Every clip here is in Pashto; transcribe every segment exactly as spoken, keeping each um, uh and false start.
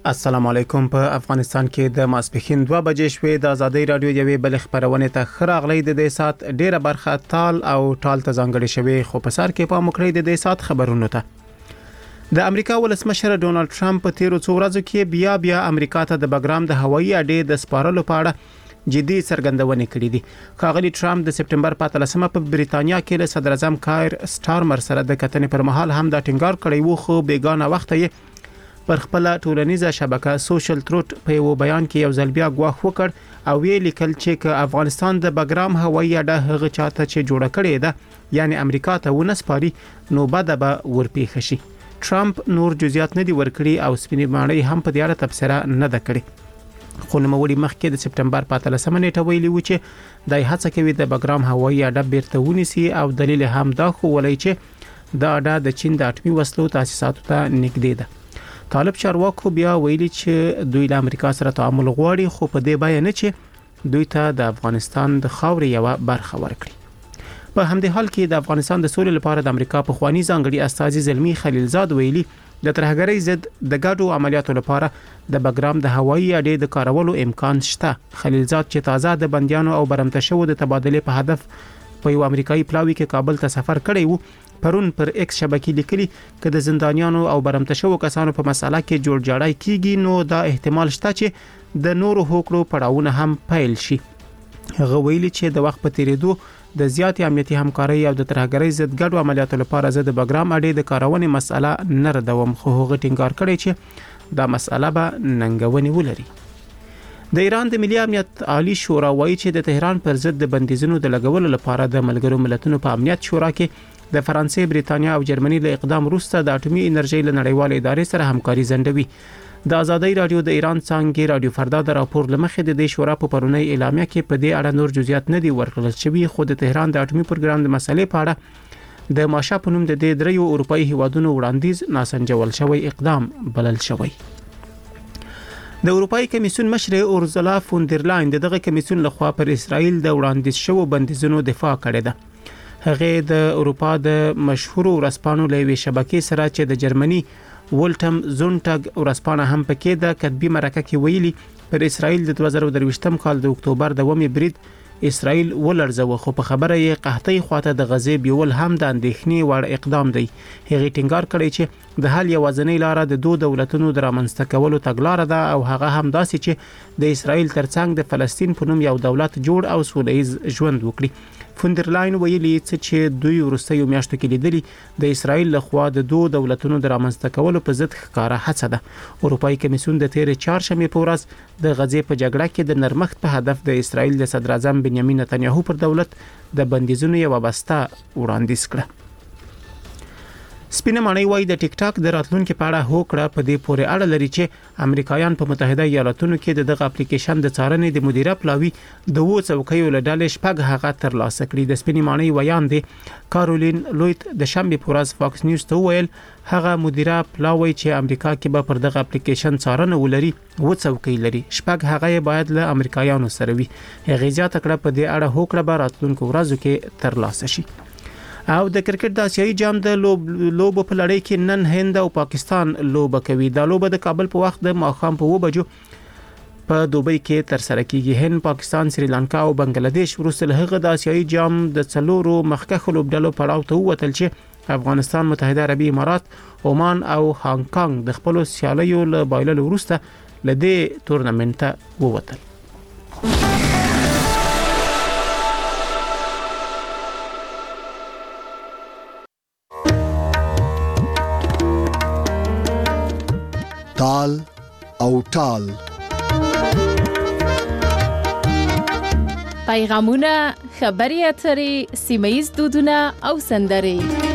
السلام علیکم. په افغانستان کې د ماسپښین دوه بجې شوې. د ازادي رادیو یوې بل خبرونه ته خراغلی د دې سات ډیره برخه تال او ټال ته ځانګړي شوی، خو په سر کې په مکړې د دې سات خبرونه ته د امریکا ولسمشر ډونالد ټرمپ په تیرو څو ورځو کې بیا بیا امریکا ته د بګرام د هوایي اډې د سپارلو په اړه جدي څرګندونې کړې دي. ښاغلي ټرمپ د سپټمبر په اتلسمه په بریتانیا کې له صدر اعظم کایر سټارمر سره د کتنې پر مهال هم دا ټینګار کړی وو، خو بیګانه وخت یې پر خپل ټولنیزه شبکه سوشل تروت په یو بیان کې یو ځل بیا غواخ وکړ او ویل لیکل چې ک افغانستان د بګرام هوایي اډه هغه چاته چې جوړه کړې ده یعنی امریکا ته ونسپاري نو بده به ورپیښ شي. ټرمپ نور جزئیات نه دی ورکړي او سپینې ماڼۍ هم په دې اړه تبصره نه ده کړې، خو نو وړي مخکې د سپټمبر په اتلسمه نیټه ویلي و چې د هڅه کوي د بګرام هوایي اډه بیرته ونیسي او دلیل هم دا خو ولای چې د اډه د چین د اټومي وسلو تاسیساتو ته نږدې ده. طالب چارواکو بیا ویلي چې دوی له امریکا سره تعامل غواړي، خو په دې بیان چې دوی ته د افغانستان د خاورې یو برخه ورکړي. په همدې حال کې د افغانستان د سولې لپاره د امریکا په خواني ځانګړي استاذ زلمی خلیلزاد ویلي د ترهګرۍ ضد د ګډو عملیاتو لپاره د بګرام د هوایي اډې د کارولو امکان شته. خلیلزاد چې تازه د بنديانو او برمته شوو د تبادله په هدف په یو امریکایي پلاوی کې کابل ته سفر کړی وو، پرون پر ایکس شبکې لیکلي چې د زندانیانو او برمته شوو کسانو په مسله کې جوړ جاړی کیږي نو دا احتمال شته چې د نورو حقوقو پړاوونه هم پیل شي. هغه ویلي چې د وخت په تیریدو د زیات امنیتي همکاري او د ترهګرۍ ضد ګډو عملیاتو لپاره زه د بګرام اډې د کارونې مسله نه ردوم، خو هغه ټینګار کړی چې دا مسله به ننګونې ولري. د ایران د ملي امنیت عالی شورا وایي چې د تهران پر ضد د بندیزونو د لګولو لپاره د ملګرو ملتونو په امنیت شورا کې د فرانسې، بریتانیا او جرمني له اقدام وروسته د اټومي انرژي له نړیوال ادارې سره همکاري زندوي. د ازادي رادیو د ایران څنګه رادیو فردا د راپور لمخې د دې شورا په پرونی اعلامیه کې په دې اړه نور جزئیات نه دي ورکړل شوی، خو د تهران د اټومي پروګرام د مسلې په اړه د ماشه په نوم د دې دریو اروپאי هیوادونو وړاندیز ناسنجول شوی اقدام بلل شوی. د اروپאי کمیسیون مشر اورزلا فوندرلاین دغه کمیسیون لخوا پر اسرائیل د وړاندیز شوو بندیزونو دفاع کړې ده. هغه د اروپا د مشهور ورسپانو لوي شبکې سره چې د جرمني ولټم زونټګ ورسپانه هم پکې د کتبي مرکه کې ویلي پر اسرائیل د دوه زره درویشتم کال د اکتوبر د ومه برید اسرائیل ولرزوه، خو په خبره یې قحطۍ خواته د غزې بیول هم د اندېښنې وړ اقدام دی. هغه ټینګار کړی چې د حل یوازنۍ لار د دوه دولتونو د رامنځته کولو تګلاره ده او هغه هم داسې چې د اسرائیل ترڅنګ د فلسطین په نوم یو دولت جوړ او سولهییز ژوند وکړي. فوندرلاین ویلي چې دوی ورستیو میاشتو کې لیدلي د اسرائیل لخوا د دوه دولتونو د رامنځته کولو په ضد ښکارا هڅه ده. اروپאי کمیسیون د تیر چهارشنبه په ورځ د غزې په جګړه کې د نرمښت په هدف د اسرائیل د صدر اعظم بنیامین نتنیاهو پر دولت د بندیزونو یو بسته وړاندیز کړه. سپینه ماڼۍ وای د ټیک ټاک د راتلونکو په اړه هوکړه په دې پورې اړه لري چې امریکایان په متحده ایالاتونو کې دغه اپلیکیشن د څارنې د مدیره پلاوی د وو څوکیو له ډلې شپږ هغه تر لاسه کړی. د سپینه ماڼۍ ویان دي کارولین لویت د شنبه په ورځ فاکس نیوز ته ویل هغه مدیره پلاوی چې امریکا کې به پر دغه اپلیکیشن څارنه ولري وو څوکۍ لري، شپږ هغه باید له امریکایانو سره وي. هغه ځات کړه په دې اړه هوکړه به راتلونکو ورځو کې تر لاسه شي. او د کرکټ د آسیایي جام د لوبو په لړۍ کې نن هند او پاکستان لوبه کوي. دا لوبه د کابل په وخت د ماښام په و بجو په دوبۍ کې تر سره کیږي. هند، پاکستان، سریلانکا او بنگلاديش وروسته له هغه د آسیایي جام د څلورو مخکښ لوبډلو پړاو ته ووتل چې افغانستان، متحده عربي امارات، عمان او هانګ کانګ د خپل سیالیو له بایللو وروسته له دې تورنمنت ته ووتل. تال او ټال پیغامونه، خبري اترې، سیمه‌ییز دودونه او سندرې.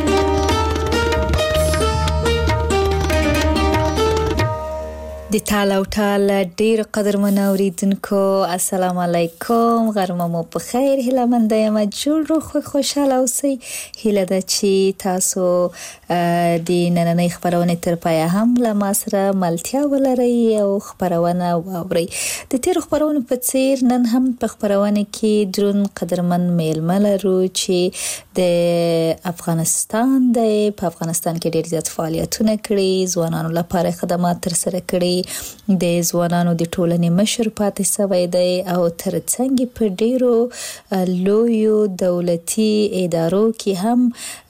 د تال او ټال ډیر قدرمن اوریدونکو السلام علیکم، غرمه مو په خیر، هیله مند یم جوړ روغ خوشاله اوسئ. هیله ده چې تاسو د نننۍ خبرونه تر پایه هم له ما سره ملتیا ولرئ او خبرونه واورئ. د تیر خبرونه په څیر نن هم په خبرونه کې درون قدرمن میلمه لرو چې د افغانستان د په افغانستان کې ډیر زیات فعالیتونه کړي، ځوانانو لپاره خدمات تر سره کړي کې د ځوانانو د ټولنې مشر پاتې شوی دی او ترڅنګ په ډیرو لویو دولتي ادارو کې هم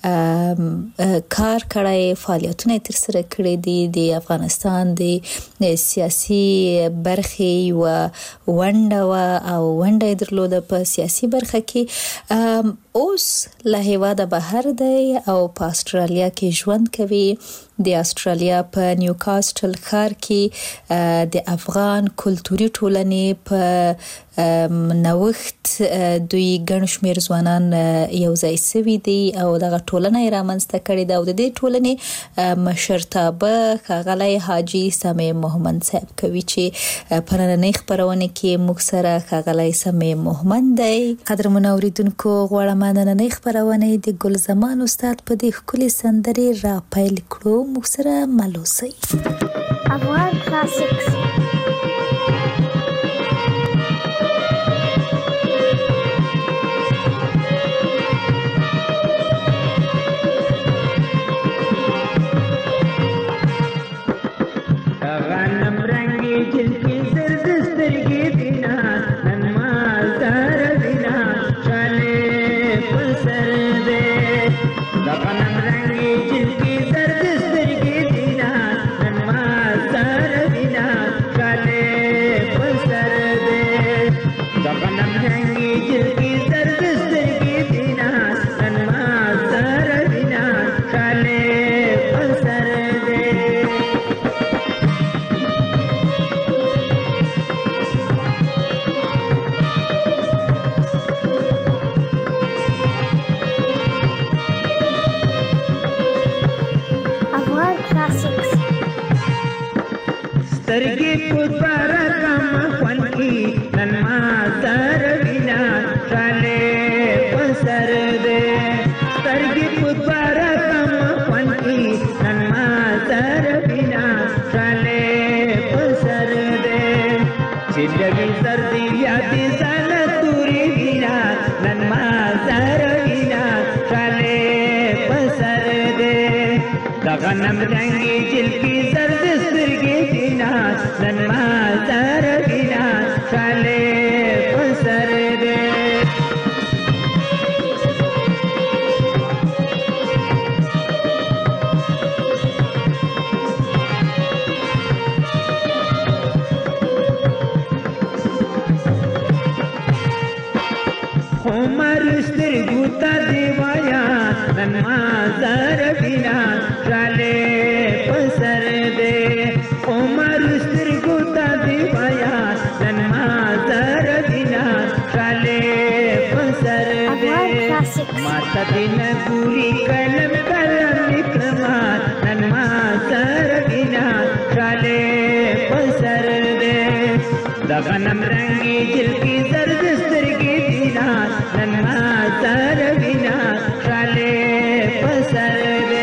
کار کړی، فعالیتونه تر سره کړی دي. د افغانستان د سیاسي برخې و ونډه او ونډه درلوده په سیاسي برخه کې. اوس له هیواده بهر دی او په استرالیا کې ژوند کوي. د استرالیا په نیوکاسټل ښار کې د افغان کلتوري ټولنې په نوښت دوی ګڼ شمېر ځوانان یو ځای شوي دي او دغه ټولنه یې رامنځته کړې ده او د دې ټولنې مشرتابه ښاغلی حاجي سمیع محمد صاحب کوي چې په نننۍ خپرونه کې موږ سره ښاغلی سمیع محمد دی. قدرمنو اورېدونکو، غواړم نننۍ خپرونه د ګل زمان استاد په دې ښکلې سندرې را پیل کړو. موږ سره مل اوسئ. افغان کلاسیکس غنم رنگی جلکی زرد سترگی دینا نن مازار بینا شالے پسر دے عمر سترگو تا دیوایا نن مازار بینا شالے پسر دے عمر سترگو تا دیوایا نن مازار بینا شالے پسر دے ماتا دین گوری کلم کلم نکرما نن مازار بینا شالے پسر دے دغنم رنگی جلکی زرد سترگی دینا نن مازار بینا شالے پسر دے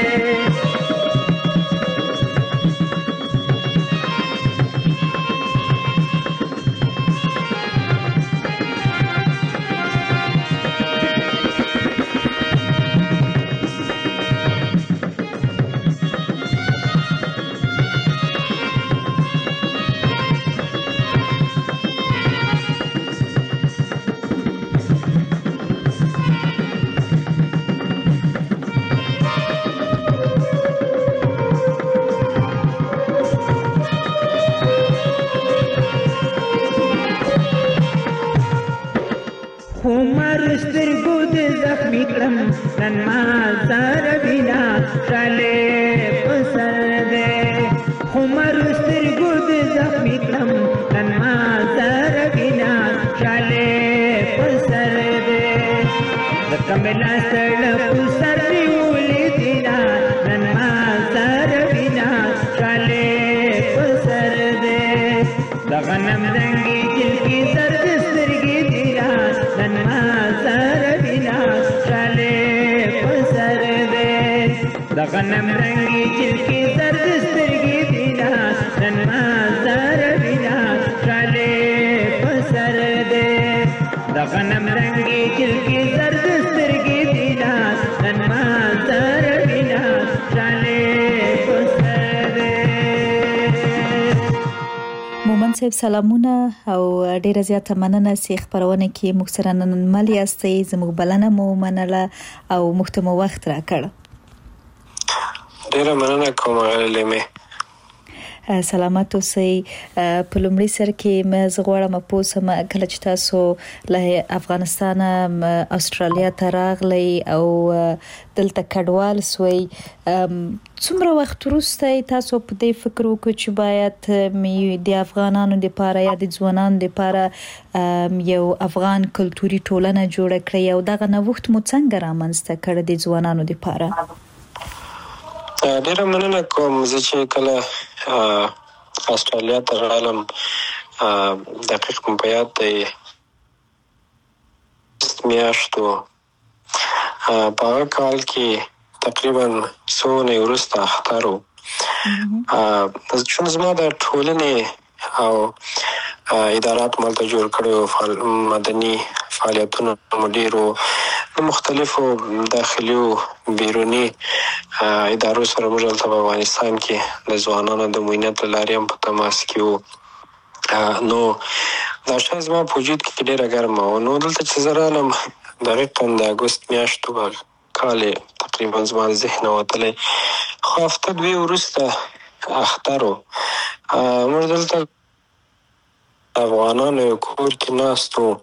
عمر سترگو دے زخمی کرم نن مازار بینا شالے پسر دے عمر سترگو دے زخمی کرم نن مازار بینا شالے پسر دے زکملا سڑ پسر دیولی دینا نن مازار بینا شالے پسر دے دغنم رنگی جل کی زرد سترگی دینا نن مازار بینا شالے پسر دے دغنم رنگی جل کی زرد سترگی دینا نن مازار بینا شالے پسر دے دغنم رنگی جل کی زرد سترگی دینا نن مازار بینا شالے پسر دے صاحب سلامونه او ډیره زیاته مننه چې خبرونه کې موږ سره نن مل یاستئ زموږ بلنه مو منله او موږ ته مو وخت راکړ. ډیره مننه کوم لیمه. سلامت اوسئ. په لومړي سر کې مې زغواړم پوسم کله چې تاسو له افغانستان استرالیا ته راغلی او دلته کډوال سوی، څومره وخت وروسته تاسو په دې فکر وکړو چې باید د افغانانو لپاره یا د ځوانانو لپاره یو افغان کلتوري ټولنه جوړه کړئ او دغه نوښت مو څنګه رامنځته کړ د ځوانانو لپاره؟ ډیره مننه کوم. زه چې کله استرالیا ته راغلم دقیق مې په یاد دی میاشتو په هغه کال کې تقریبا څو اونۍ وروسته اختر و. چون زما د ټولنې او ادارات مالته جوړ کړي مدني فعالیتونه مو ډېر وو، د مختلفو داخلي او بیروني ادارو سره موږ دلته په افغانستان کې د ځوانانو د معاینت له لارې هم په تماس کې وو. نو دا شی زما په وجود کې ډېره ګرمه وه. نو دلته چې زه رالم دقیقا د اګوست میاشتو کال تقریبا زما د ذهنه وتلی، خو هفته دوې وروسته اختر و. موږ دلته افغانانو یو کور کې ناست وو.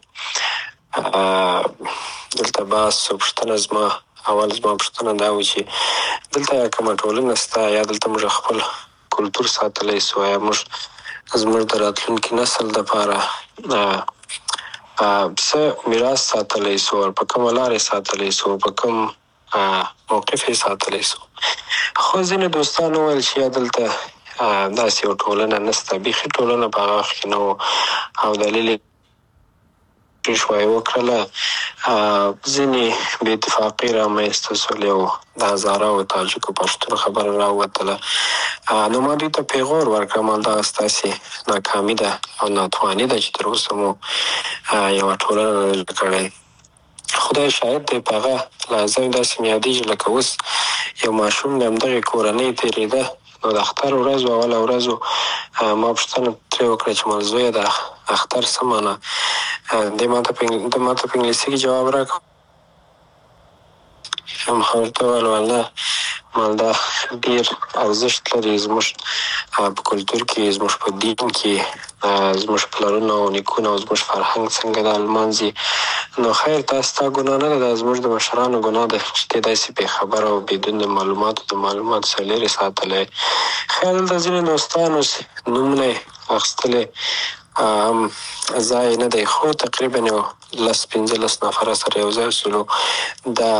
دلته بحث و پوښتنه زما اول زما پوښتنه دا و چې دلته یا کومه ټولنه شته یا دلته موږ خپل کلتور ساتلی سو یا موږ زموږ د راتلونکي نسل دپاره څه میراث ساتلی سو، په کومه لارې ساتلی سو، په کوم موقف یې ساتلی سو. خو ځینې دوستان وویل چې یا دلته داسې یو ټولنه نشته، بیخي ټولنه په هغه وخت کې نه و او دلیل یې شوی وکړله. ځینې بې اتفاقي رامنځته شول، یو د هزاره او تاجکو پښتون خبره راووتله. نو ما دوی ته پیغور ورکړم همدغه ستاسې ناکامي ده او ناتواني ده چې تر اوسه مو یوه ټولنه نه جوړه کړې. خدای شاهد دی په هغه لحظه مې داسې مې یادېږي لکه اوس یو ماشوم د همدغې کورنۍ تېرېده. نو د اختر ورځ و، اوله ورځ و، ما پوښتنه ترې وکړه چې ما زویه د اختر څه معنی؟ دی ما ته په انګلیسي کې جواب راکړ. ما ورته وویل والله مالدا ډېر ارزښت لري زموږ په کلتور کې، زموږ په دین کې، زموږ پلرونه او نیکونه او زموږ فرهنګ څنګه دا لمانځي. نو خیر دا ستا ګناه نه ده، دا زموږ د مشرانو ګناه ده چې دی داسې بې خبره او بدون د معلوماتو د معلوماتو څخه لرې ساتلی. خیر دلته ځینې دوستانو نومونه یې اخیستلی هم ځای نه دی، خو تقریبا یو لس پنځلس نفره سره یو ځای شولو. دا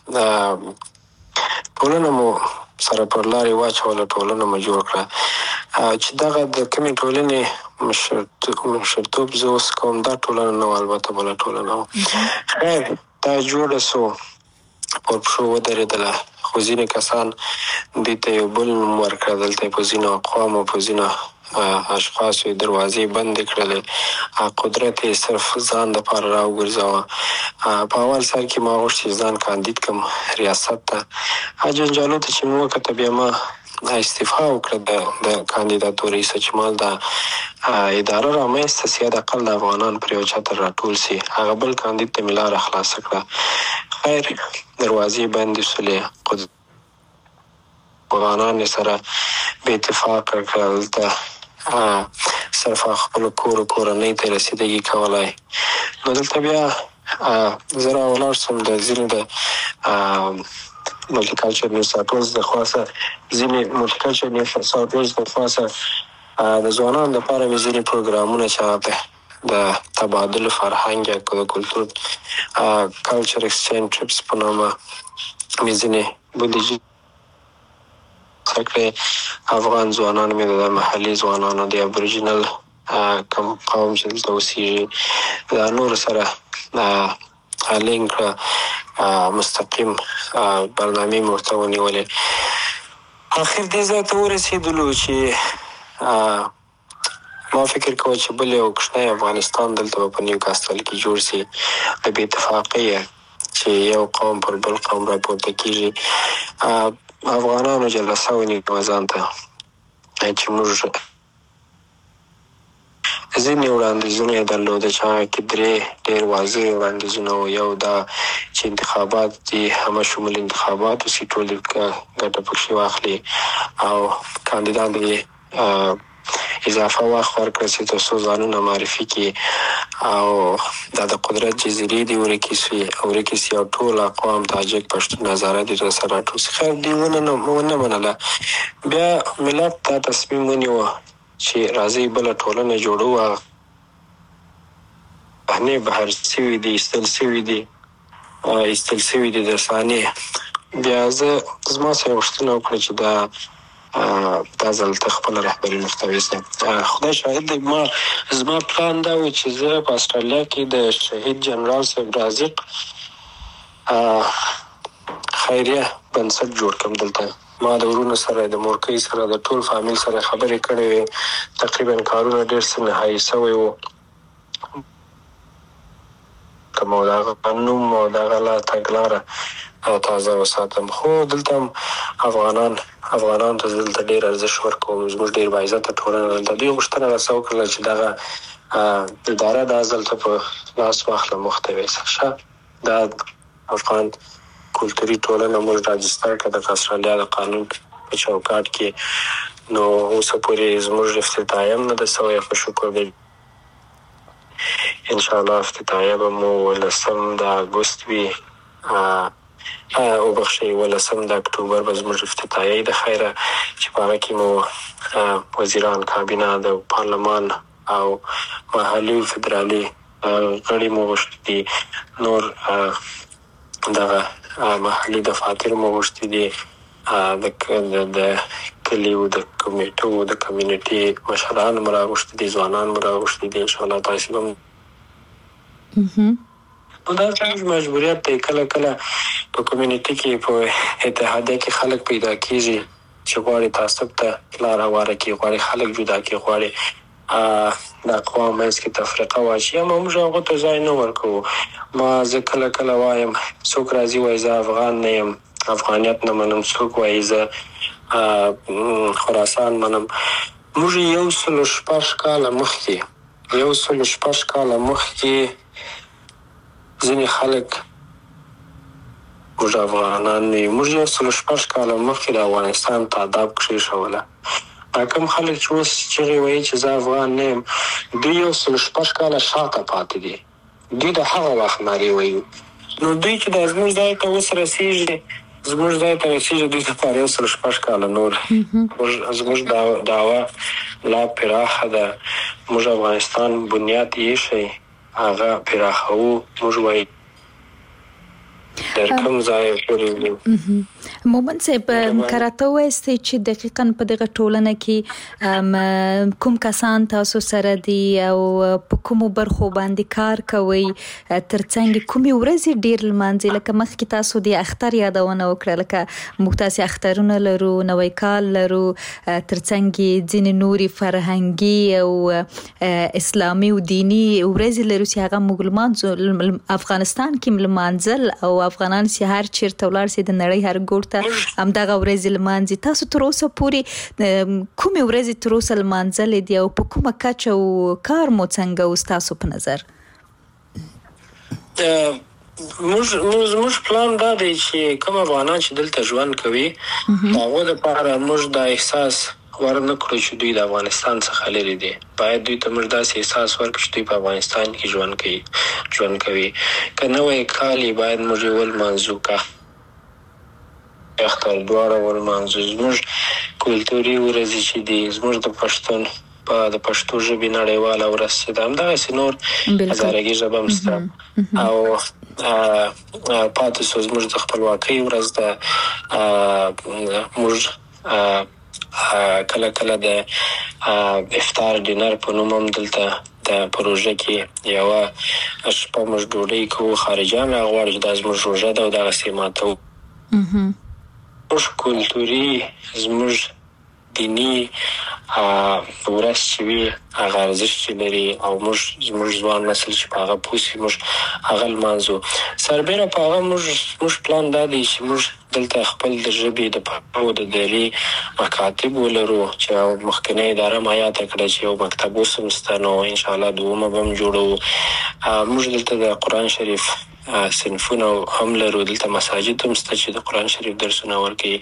ټولنه مو سره پر لارې واچوله، ټولنه مو جوړ کړه. چې دغه د کومې ټولنې مشرتوب زه اوس کوم دا ټولنه نه وه، البته بله ټولنه وه. خیر دا جوړه سو، پر پښو ودرېدله. خو ځینې کسان دې ته یو بل نوم ورکړه. دلته یې په ځینو اقوامو په ځینو اشخاصو یې دروازې بندې کړلې، قدرت یې صرف ځان دپاره راوګرځاوه. په اول سر کې ما غوښت چې ځان کاندید کړم ریاست ته. جنجالو ته چې مې وکته بیا ما استعفا وکړه د د کاندیداتورې څخه چې ما دا اداره رامنځته سي، حداقل د افغانان پر یو چتر راټول سي. هغه بل کاندید ته مې لاره خلاصه کړه. خیر دروازې بندې شولې، افغانان یې سره بې اتفاقه کړل. دلته صرف خپلو کور کورنۍ ته رسیدګي کولی. نو دلته بیا زه راولاړ شوم د ځینې د ملټیکلچر نیو ساوث ویلز د خوا څخه ځینې ملټیکلچر نیو ساوث ویلز د خوا څخه د ځوانانو لپاره مې ځینې پروګرامونه چې هغه د تبادل فرهنګ یا د کلتور کلچر ایکسچینج ټریپس په نامه مې ځینې بودیجې کړې. افغان ځوانان مې د محلي ځوانانو د ابوریجنل کوم قوم چې دلته اوسېږي دا نورو سره لینک کړه، مستقیم برنامې مې ورته ونیولې. اخر دې ځای ته ورسېدلو چې ما فکر کوه چې بل یو کوچنی افغانستان دلته به په نیو کاسټل کې جوړ سي. د بې اتفاقۍ چې یو قوم پر بل قوم راپورته کېږي. افغانانو جلسه ونیوه ځان ته چې موږ ځینې وړاندیزونه یې درلوده چې هغه کې درې ډېر واضح وړاندیزونه وو. یو دا چې انتخابات دي همه شمول انتخابات وسي، ټول ګټه پکښې واخلي او کاندیدان دې اضافه وخت ورکړه چې تر څو ځانونه معرفي کړي او دا د قدرت جزیرې دې ورکې سوي او ورکې سي او ټول اقوام تاجک پښتون هزاره دې راسره راټول سي. خیر دوی ونه منله. بیا ملت دا تصمیم ونیوه چې راځئ بله ټولنه جوړو. بهنې بهر سوي دي، ایستل سوي دي ایستل سوي دي د ثانیې. بیا زه زما سره غوښتنه وکړه چې دا دا ځل ته خپله رهبري مختوي سم. خدای شاهد دی، ما زما پلان دا و چې زه په استرالیا کې د شهید جنرال صاحب رازق خیریه بنسټ جوړ کړم. دلته ما د ورونو سره، د مورکۍ سره، د ټول فامیل سره خبرې کړې وې. تقریبا کارونه ډېر څه نهایي سوی وو. کوم او د هغه نوم او د هغه لا تګلاره تازه وساتم. خو دلته هم افغانان افغانانو ته دلته ډېر ارزښت ورکوم. زموږ ډېر باعزته ټولنه دلته. دوی غوښتنه راسه وکړله چې دغه اداره دا ځل ته په لاس واخله محتوی شه. دا افغان کلتوري ټولنه موږ راجستر کړه د استرالیا د قانون په چوکاټ کې. نو اوسه پورې زموږ افتتاحیه هم نه ده سوې، په شکر دی. انشاءالله افتتاحیه به مو ولسم د اګوست وي، او بخښئ ولسم د اکتوبر به زموږ افتتاحیه د خیره چې په هغه کې مو وزیران، کابینه، د پارلمان او محلي فدرالي غړي مو غوښتي دي. نور دغه محلي دفاتر مو غوښتي دي. د کلیو د کمیټو د کمیونټي مشران مو راغوښتي دي، ځوانان مو راغوښتي دي. انشاءالله تاسې به نو دا زموږ مجبوریت دی. کله کله په کمیونټي کې په اتحادیه کې خلک پیدا کېږي چې غواړي تعصب ته لاره هواره کړي، غواړي خلک جدا کړي، غواړي د اقوام منځ کې تفرقه واچوي. اما موږ هغو ته ځای نه ورکوو. ما زه کله کله وایم څوک راځي وایي زه افغان نه یم، افغانیت نه منم. څوک وایي زه خراسان منم. موږ یو سلو شپږ کاله مخکې یو سلو شپږ کاله مخکې ځینې خلک موږ افغانان نه یو. موږ یو سلو شپږ کاله مخکې د افغانستان تعداد کېښوله. دا کوم خلک چې اوس چغې وایي چې زه افغان نه یم، دوی یو سلو شپږ کاله شاته پاتې دي. دوی د هغه وخت نارې وایي. نو دوی چې دا زموږ ځای ته اوس رسېږي زموږ ځای ته رسېږي دوی لپاره یو سلو شپږ کاله نور. زموږ دعوه لا پراخه ده. موږ افغانستان بنیاد ایښی، هغه پراخوو. موږ وایي در کوم ځای پورې. مومن صاحب کراته وایستئ چې دقیقاً په دغه ټولنه کې کوم کسان تاسو سره دي او په کومو برخو باندې کار کوئ، ترڅنګ کومې ورځې ډېر لمانځئ؟ لکه مخکې تاسو د اختر یادونه وکړه، لکه موږ تاسې اخترونه لرو، نوی کال لرو، ترڅنګ ځینې نورې فرهنګي او اسلامي او دینی ورځې لرو چې هغه موږ لمانځو. افغانستان کې لمانځل او افغانان چې هر چیرته ولاړ سي د نړۍ هر ګوټ ته همدغه ورځې لمانځي. تاسو تر اوسه پورې کومې ورځې تر اوسه لمانځلې دي او په کومه کچه او کار مو څنګه اوس تاسو په نظر؟ موږ زموږ پلان دا دی چې کوم افغانان چې دلته ژوند کوي د هغو دپاره موږ دا احساس ورنه کړو چې دوی د افغانستان څخه لرې دي. باید دوی ته موږ داسې احساس ورکړو چې دوی په افغانستان کې ژوند کوي ژوند کوي که نوی کال یې باید موږ یې ولمانځو، که اختر دواړه ولمانځو. زموږ کلتوري ورځې چې دي، زموږ د پښتون په د پښتو ژبې نړیواله ورځ چې ده، همدغسې نور هزارګي ژبه هم شته. او پاتې سو زموږ د خپلواکۍ ورځ ده. موږ کله کله د افطار ډینر په نوم هم دلته د پروژه کې یوه شپه موږ ډوډۍ کوو. خارجیان راغواړي چې دا زموږ روژه ده او دغسې ماتوو. زموږ کلتوري، زموږ دیني ورځ چې وي هغه ارزښت چې لري او موږ زموږ ځوان نسل چې په هغه پوه شي موږ هغه لمانځو. سربیره په هغه موږ موږ پلان دا دی چې موږ دلته خپل د ژبې د پښتو د دري مکاتب ولرو چې مخکنۍ اداره مایاته کړه چې یو مکتب اوس هم شته، نو انشاءالله دومه به هم جوړوو. موږ دلته د قرآن شریف صنفونه هم لرو، دلته مساجد هم شته چې د قرآن شریف درسونه ورکوي.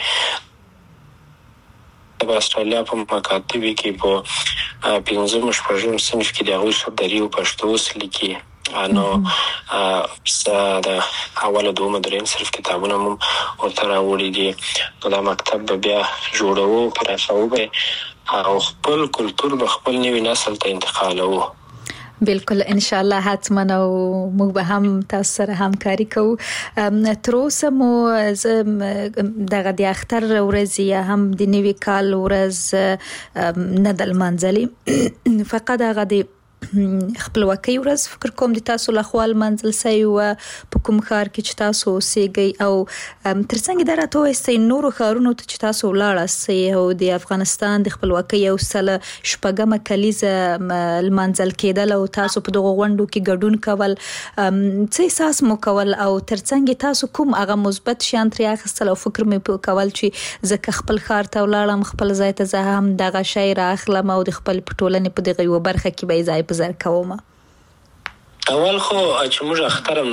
د استرالیا په مکاتبو کې په پنځم شپږم صنف کې د هغوی دري او پښتو اوس لیکي، نو د اوله دومه درېیم صنف کتابونه هم ورته راوړي دي. نو دا مکتب به بیا جوړوو، پراخوو به او خپل کلتور به خپل نوي نسل ته انتقالوو. بالکل ان شاء الله حتما او موږ به هم تاسو سره همکاري کوو. تر اوسه مو دغه د اختر ورځ یا هم د نوي کال ورځ نه د لمانځلې، فقط هغه د خپلواکۍ ورځ فکر کوم د تاسو لخوا لمانځل سوی و په کوم ښار کې چې تاسو اوسېږئ، او ترڅنګ دا راته ووایئ نورو ښارونو ته چې تاسو ولاړاستئ او د افغانستان د خپلواکۍ یو سل شپږمه کلیزه لمانځل کېدل او تاسو په دغو غونډو کې ګډون کول، څه احساس مو کول او ترڅنګ تاسو کوم هغه مثبت شیان ترې اخیستل او فکر مې کول چې زه که خپل ښار ته ولاړم خپل ځای ته زه هم دغه شی رااخلم او د خپل په ټولنې په دغه یوه برخه کې به یې ځای په ځای کوم؟ اول خو چې موږ اخترم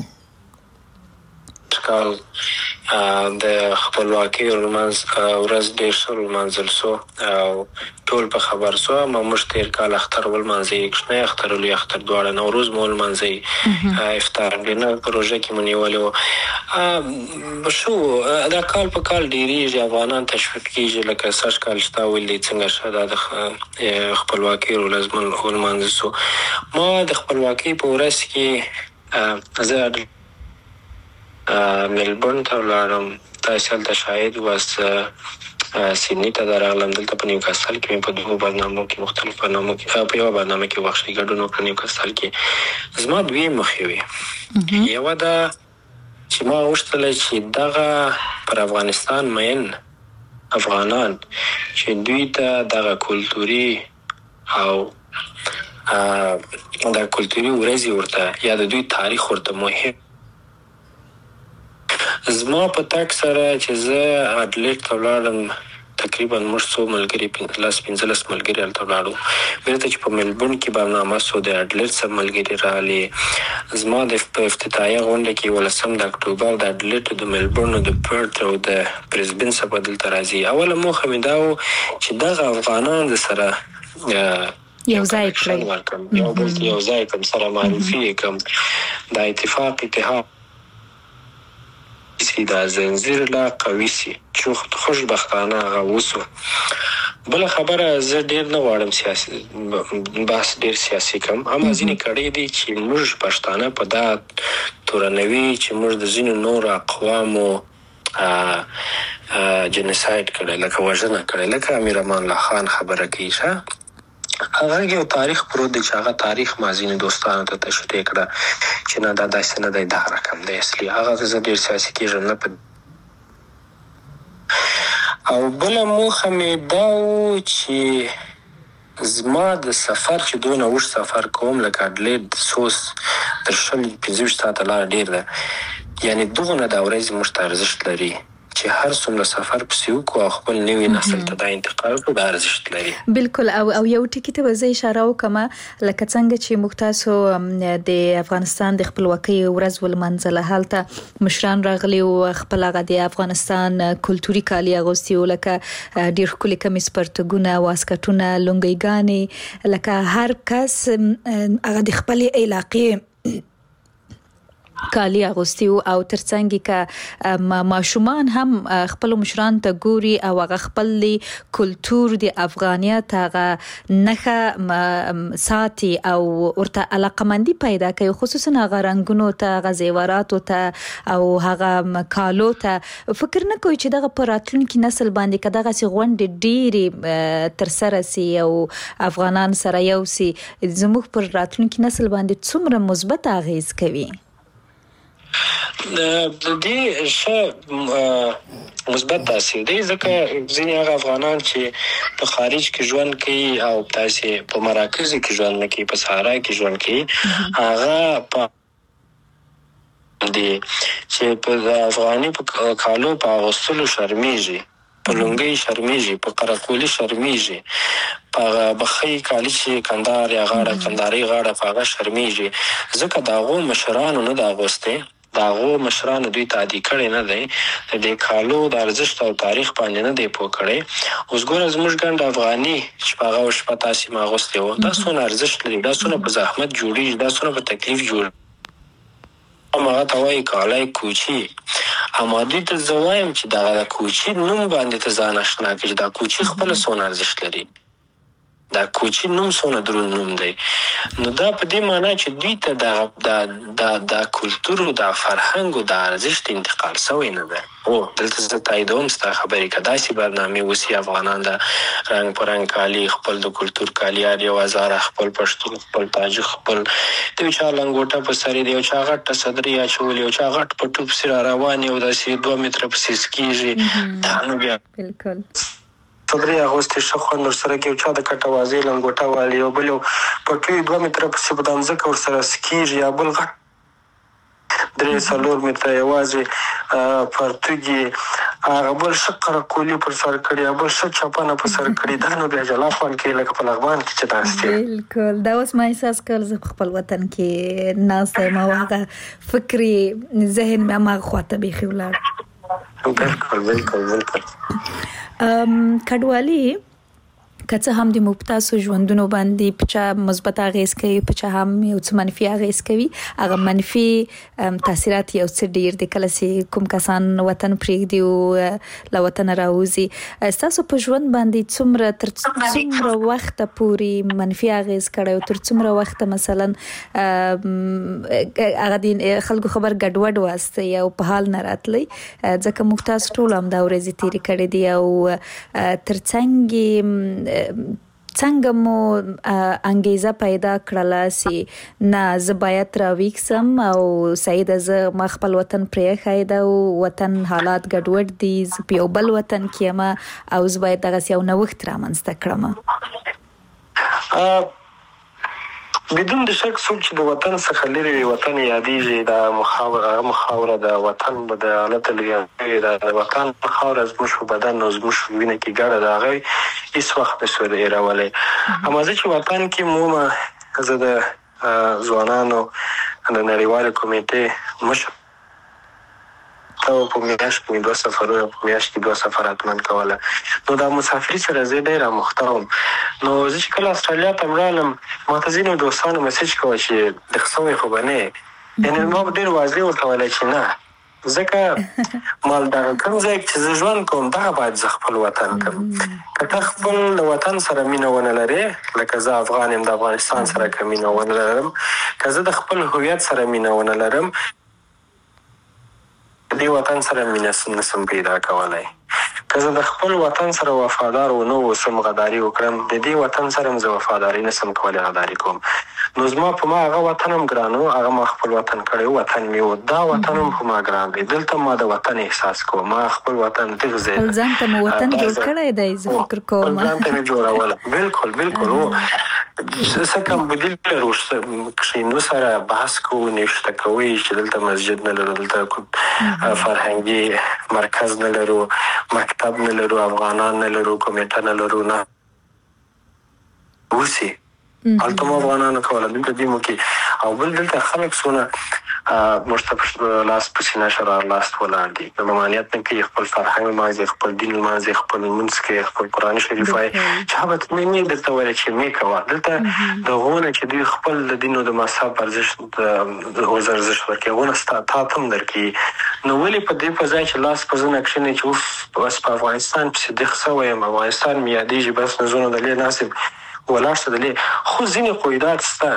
کال د خپلواکۍ ورځ ډېر ښه ولمانځل سو او ټول په خبر سو. ما موږ تېر کال اختر ولمانځئ، کوچنی اختر او لوی اختر دواړه، نوروز مو ولمانځئ، افطار ډینر پروژه کې مو نیولې وه. شو دا کال په کال ډېرېږي، افغانان تشویق کېږي، لکه سږ کال چې تا ویل دی څنګه ښه دا د خپلواکۍ ورځ ولمانځل سو. ما د خپلواکۍ په ورځ کې زه ملبورن ته ولاړم، تاسې هلته شاهد واست. سیدني ته درغلم، دلته په نیوکاسل کې مې په دوه برنامو کې مختلف برنامو کې په یوه برنامه کې بخښئ ګډون وکړ نیوکاسل کې. زما دوې موخې وې. یوه دا چې ما غوښتله چې دغه پر افغانستان مین افغانان چې دوی ته دغه کلتوري او د کلتوري ورځې ورته یا د دوی تاریخ ورته مهم. زما په تک سره چې زه اډلیډ ته ولاړم، تقریبا موږ څو ملګري پنځلس پنځلس ملګري هلته ولاړو. بیرته چې په ملبورن کې برنامه سو د اډلیډ څخه ملګري راغلي. زما د افتتاحیه غونډه کې ولسم د اکتوبر د اډلیډ د ملبورن د پرت او د برزبن څخه دلته راځي. اوله موخه مې دا و چې دغه افغانان د سره یو ځای کړئ، یو بل یو ځای کړم، سره معرفي یې کړم، د اتفاق اتحاد سي، دا زنځیر لا قوي سي چې خوشبختانه هغه وسو. بله خبره زه ډېر نه غواړم سیاسي بحث ډېر سیاسي کړم، اما ځینې کړۍ دي چې موږ پښتانه په دا تورنوي چې موږ د ځینو نورو اقوامو جنسایډ کړی، لکه وژنه کړی، لکه امیر امان الله خان خبره کوي ښه هغه یو تاریخ پروت دی چې هغه تاریخ ما ځینې دوستانو ته تشریح کړه چې نه دا داسې نه دی، دا رقم دی اصلي. هغه زه ډېر سیاسي کېږم نه په. او بله موخه مې دا و چې زما د سفر چې دونه اوږد سفر کوم لکه اډلیډ سوس تر شل پنځه ویشت ساعته لاره ډېر ده، یعنې دغونه دا ورځې موږ ته ارزښت لري چې هر څومره سفر پسې وکړو او خپل نوي نسل ته دا انتقال کړو، دا ارزښت لري. بالکل. او او یو ټکي ته به زه اشاره وکړم، لکه څنګه چې موږ تاسو د افغانستان د خپلواکۍ ورځ ولمانځله، هلته مشران راغلي او خپل هغه د افغانستان کلتوري کالي اغوستي وو، لکه ډېر ښکلي کمیس پرتګونه، واسکټونه، لونګۍ، لکه هر کس هغه د خپلې علاقې کالی اغوستي او ترڅنګ کې ماشومان هم خپل مشران ته ګوري او هغه خپل کلتور د افغانیت هغه نخه ساتي او ورته علاقمندي پیدا کوي، خصوصا هغه رنگونو ته، هغه زیوراتو ته او هغه کالو ته. فکر نه کوي چې دغه پراتلونکي نسل باندې کداغه سي غونډې ډېری تر سره سي او افغانان سره یو سي، زموږ پر راتلونکي نسل باندې څومره مثبت اغیز کوي؟ د دې ښه مثبت تاثیر دی، ځکه ځینې هغه افغانان چې په خارج کې ژوند کوي او داسې په مراکزو کې ژوند نه کوي، په صحرا کې ژوند کوي، هغه په دي چې په افغاني په کالو په اغوستلو شرمېږي، په لونګۍ شرمېږي، په قرقولي شرمېږي، په بخۍ کالي چې کندار یا غاړه کندارۍ غاړه په هغه شرمېږي، ځکه د هغو مشرانو نه د اغوستی، د هغو مشرانو دوی ته عادي کړی نه دی، د دې کالو د ارزښت او تاریخ باندې نه دی پوه کړی. اوس ګوره زموږ ګنډ افغاني چې په هغه شپه تاسې ما اغوستی و، دا څونه ارزښت لري، دا څونه په زحمت جوړېږي، دا څونه په تکلیف جوړ هم هغه ته وایي کالی کوچي. اما دوی ته زه وایم چې دغه د کوچي نوم باندې ته ځان اشنا کړي چې دا کوچي خپله څونه ارزښت لري، دا کوچي نوم څونه دروند نوم دی. نو دا په دې معنا چې دوی ته د د د کلتور او د فرهنګ او د ارزښت انتقال شوی نه دی. او دلته زه تاییدوم ستا خبرې که داسې برنامې وسي، افغانان د رنګ په رنګ کالي، خپل د کلتور کالي، هر یو هزاره خپل پښتون، خپل تاجک، خپل د یو چا لنګوټه په سر دی، یو چا غټه صدرۍ اچولې، یو چا غټ پټو پسې را روان یو داسې دوه متره پسې سکېږي، دا نو بیا بالکل صدرۍ اغوستې ښه خوند ورسره کوي، یو چا د کټوازۍ لنګوټه والي، یو بل یو پټو دوه متره پسې په دمځکه ورسره سکېږي، یا بل غټ درې څلور متره یوازې پرتوګي، هغه بل ښه قرقولي پر سر کړي، بل ښه چپنه په سر کړي، دا نو بیا جلا خوند کوي لکه په لغمان کې چې داسې دی. بالکل دا اوس ما احساس کړل زه په خپل وطن کې ناسته یم او هغه فکري ذهن مې هماغه خواته بیخي ولاړ. بالکل بالکل بالکل کډوالي که څه هم د مبتاسو ژوندونو باندې په چا مثبت اغیز کوي، په چا هم یو څه منفي اغیز کوي، هغه منفي تاثیرات یو څه ډیر دي. کله چې کوم کسان وطن پرېږدي او له وطنه راوځي، ستاسو په ژوند باندې څومره تر څومره وخته پورې منفي اغیز کړی او تر څومره وخته مثلا هغه د خلکو خبر ګډوډ واسطه او په حال نه راتلی، ځکه موږ تاسو ټول هم دا ورځې تېرې کړې دي او ترڅنګ څنګه مو انګیزه پیدا کړله چې نه زه باید راویښسم او سعیده زه ما خپل وطن پرېښی ده او وطن حالات ګډوډ دي، زه په یو بل وطن کې یم او زه باید دغسې یو نوښت رامنځته کړم؟ بدون د شک څوک چې د وطن څخه لرې وي وطن یادېږي، دا مخاوره مخاوره د وطن د حالت لرې د وطن خاوره زموږ په بدن او زموږ په وینه کې ګډه ده، هغه هېڅ وخت نشو هېرولی. اما زه چې وطن کې مومه، زه د ځوانانو د نړیوالې کمیټې مشر او په میاشت کې دوه سفرونه په میاشت کې دوه سفر حتمن کوله، نو دا مسافري سره زه ډېره مخته وم. نو زه چې کله استرالیا ته مړالم، ما ته ځینو دوستانو میسج کوه چې دغه سوی خو به نه یې، یعنې ما به ډېر واضح ورته ویلی چې نه، ځکه ما دغه کوم ځای چې زه ژوند کوم دغه باید زه خپل وطن کړم. که ته خپل د وطن سره مینه ونه لرې، لکه زه افغان یم د افغانستان سره که مینه ونه لرم، که زه د خپل هویت سره مینه ونه لرم، د دې وطن سره مینه نسم پیدا کولی. که زه د خپل وطن سره وفادار ونه اوسم، غداري وکړم، د دې وطن سره هم زه وفاداري نسم کولی، غداري کوم. نو زما په ما هغه وطن هم ګران و، هغه ما خپل وطن کړی و، وطن مې و، دا وطن هم په ما ګران دی. دلته ما د وطن احساس کوم، ما خپل وطن دغه ځای خپل ځان ته مو وطن جوړ کړی دی، زه فکر کوم خپل ځان ته مې جوړولی. بالکل بالکل و څه کم بدیل لرو، کښېنو سره بحث کوو، نوشته کوئ چې دلته مسجد نه لرو، دلته فرهنګي مرکز نه لرو، مکتب نه لرو، افغانان نه لرو، کمیټه نه لرو، نه اوسي هلته مو افغانانو کوله، دلته دیمو کې او بل دلته خلک څونه موږ ته لاس په سینه شرار لاست ولاړ دي، د ممانعت نه کوي، خپل فرهنګ لمانځي، خپل دین لمانځي، خپل لمونځ کوي، خپل قرآن شریف وایي، چا به مې مې درته ویلی چې مې کوه. دلته د هغو نه چې دوی خپل د دین او د مذهب ارزښت اوز ارزښت ورکوي، هغو نه ستا تا ته هم درکوي. نو ولې په دې په ځای چې لاس په زنه کښېنئ چې اوف بس په افغانستان پسې دېخ سوی یم، افغانستان مې یادېږي، بس نه زونه دلې ناست یم ولاړ شه دلې. خو ځینې قیودات شته،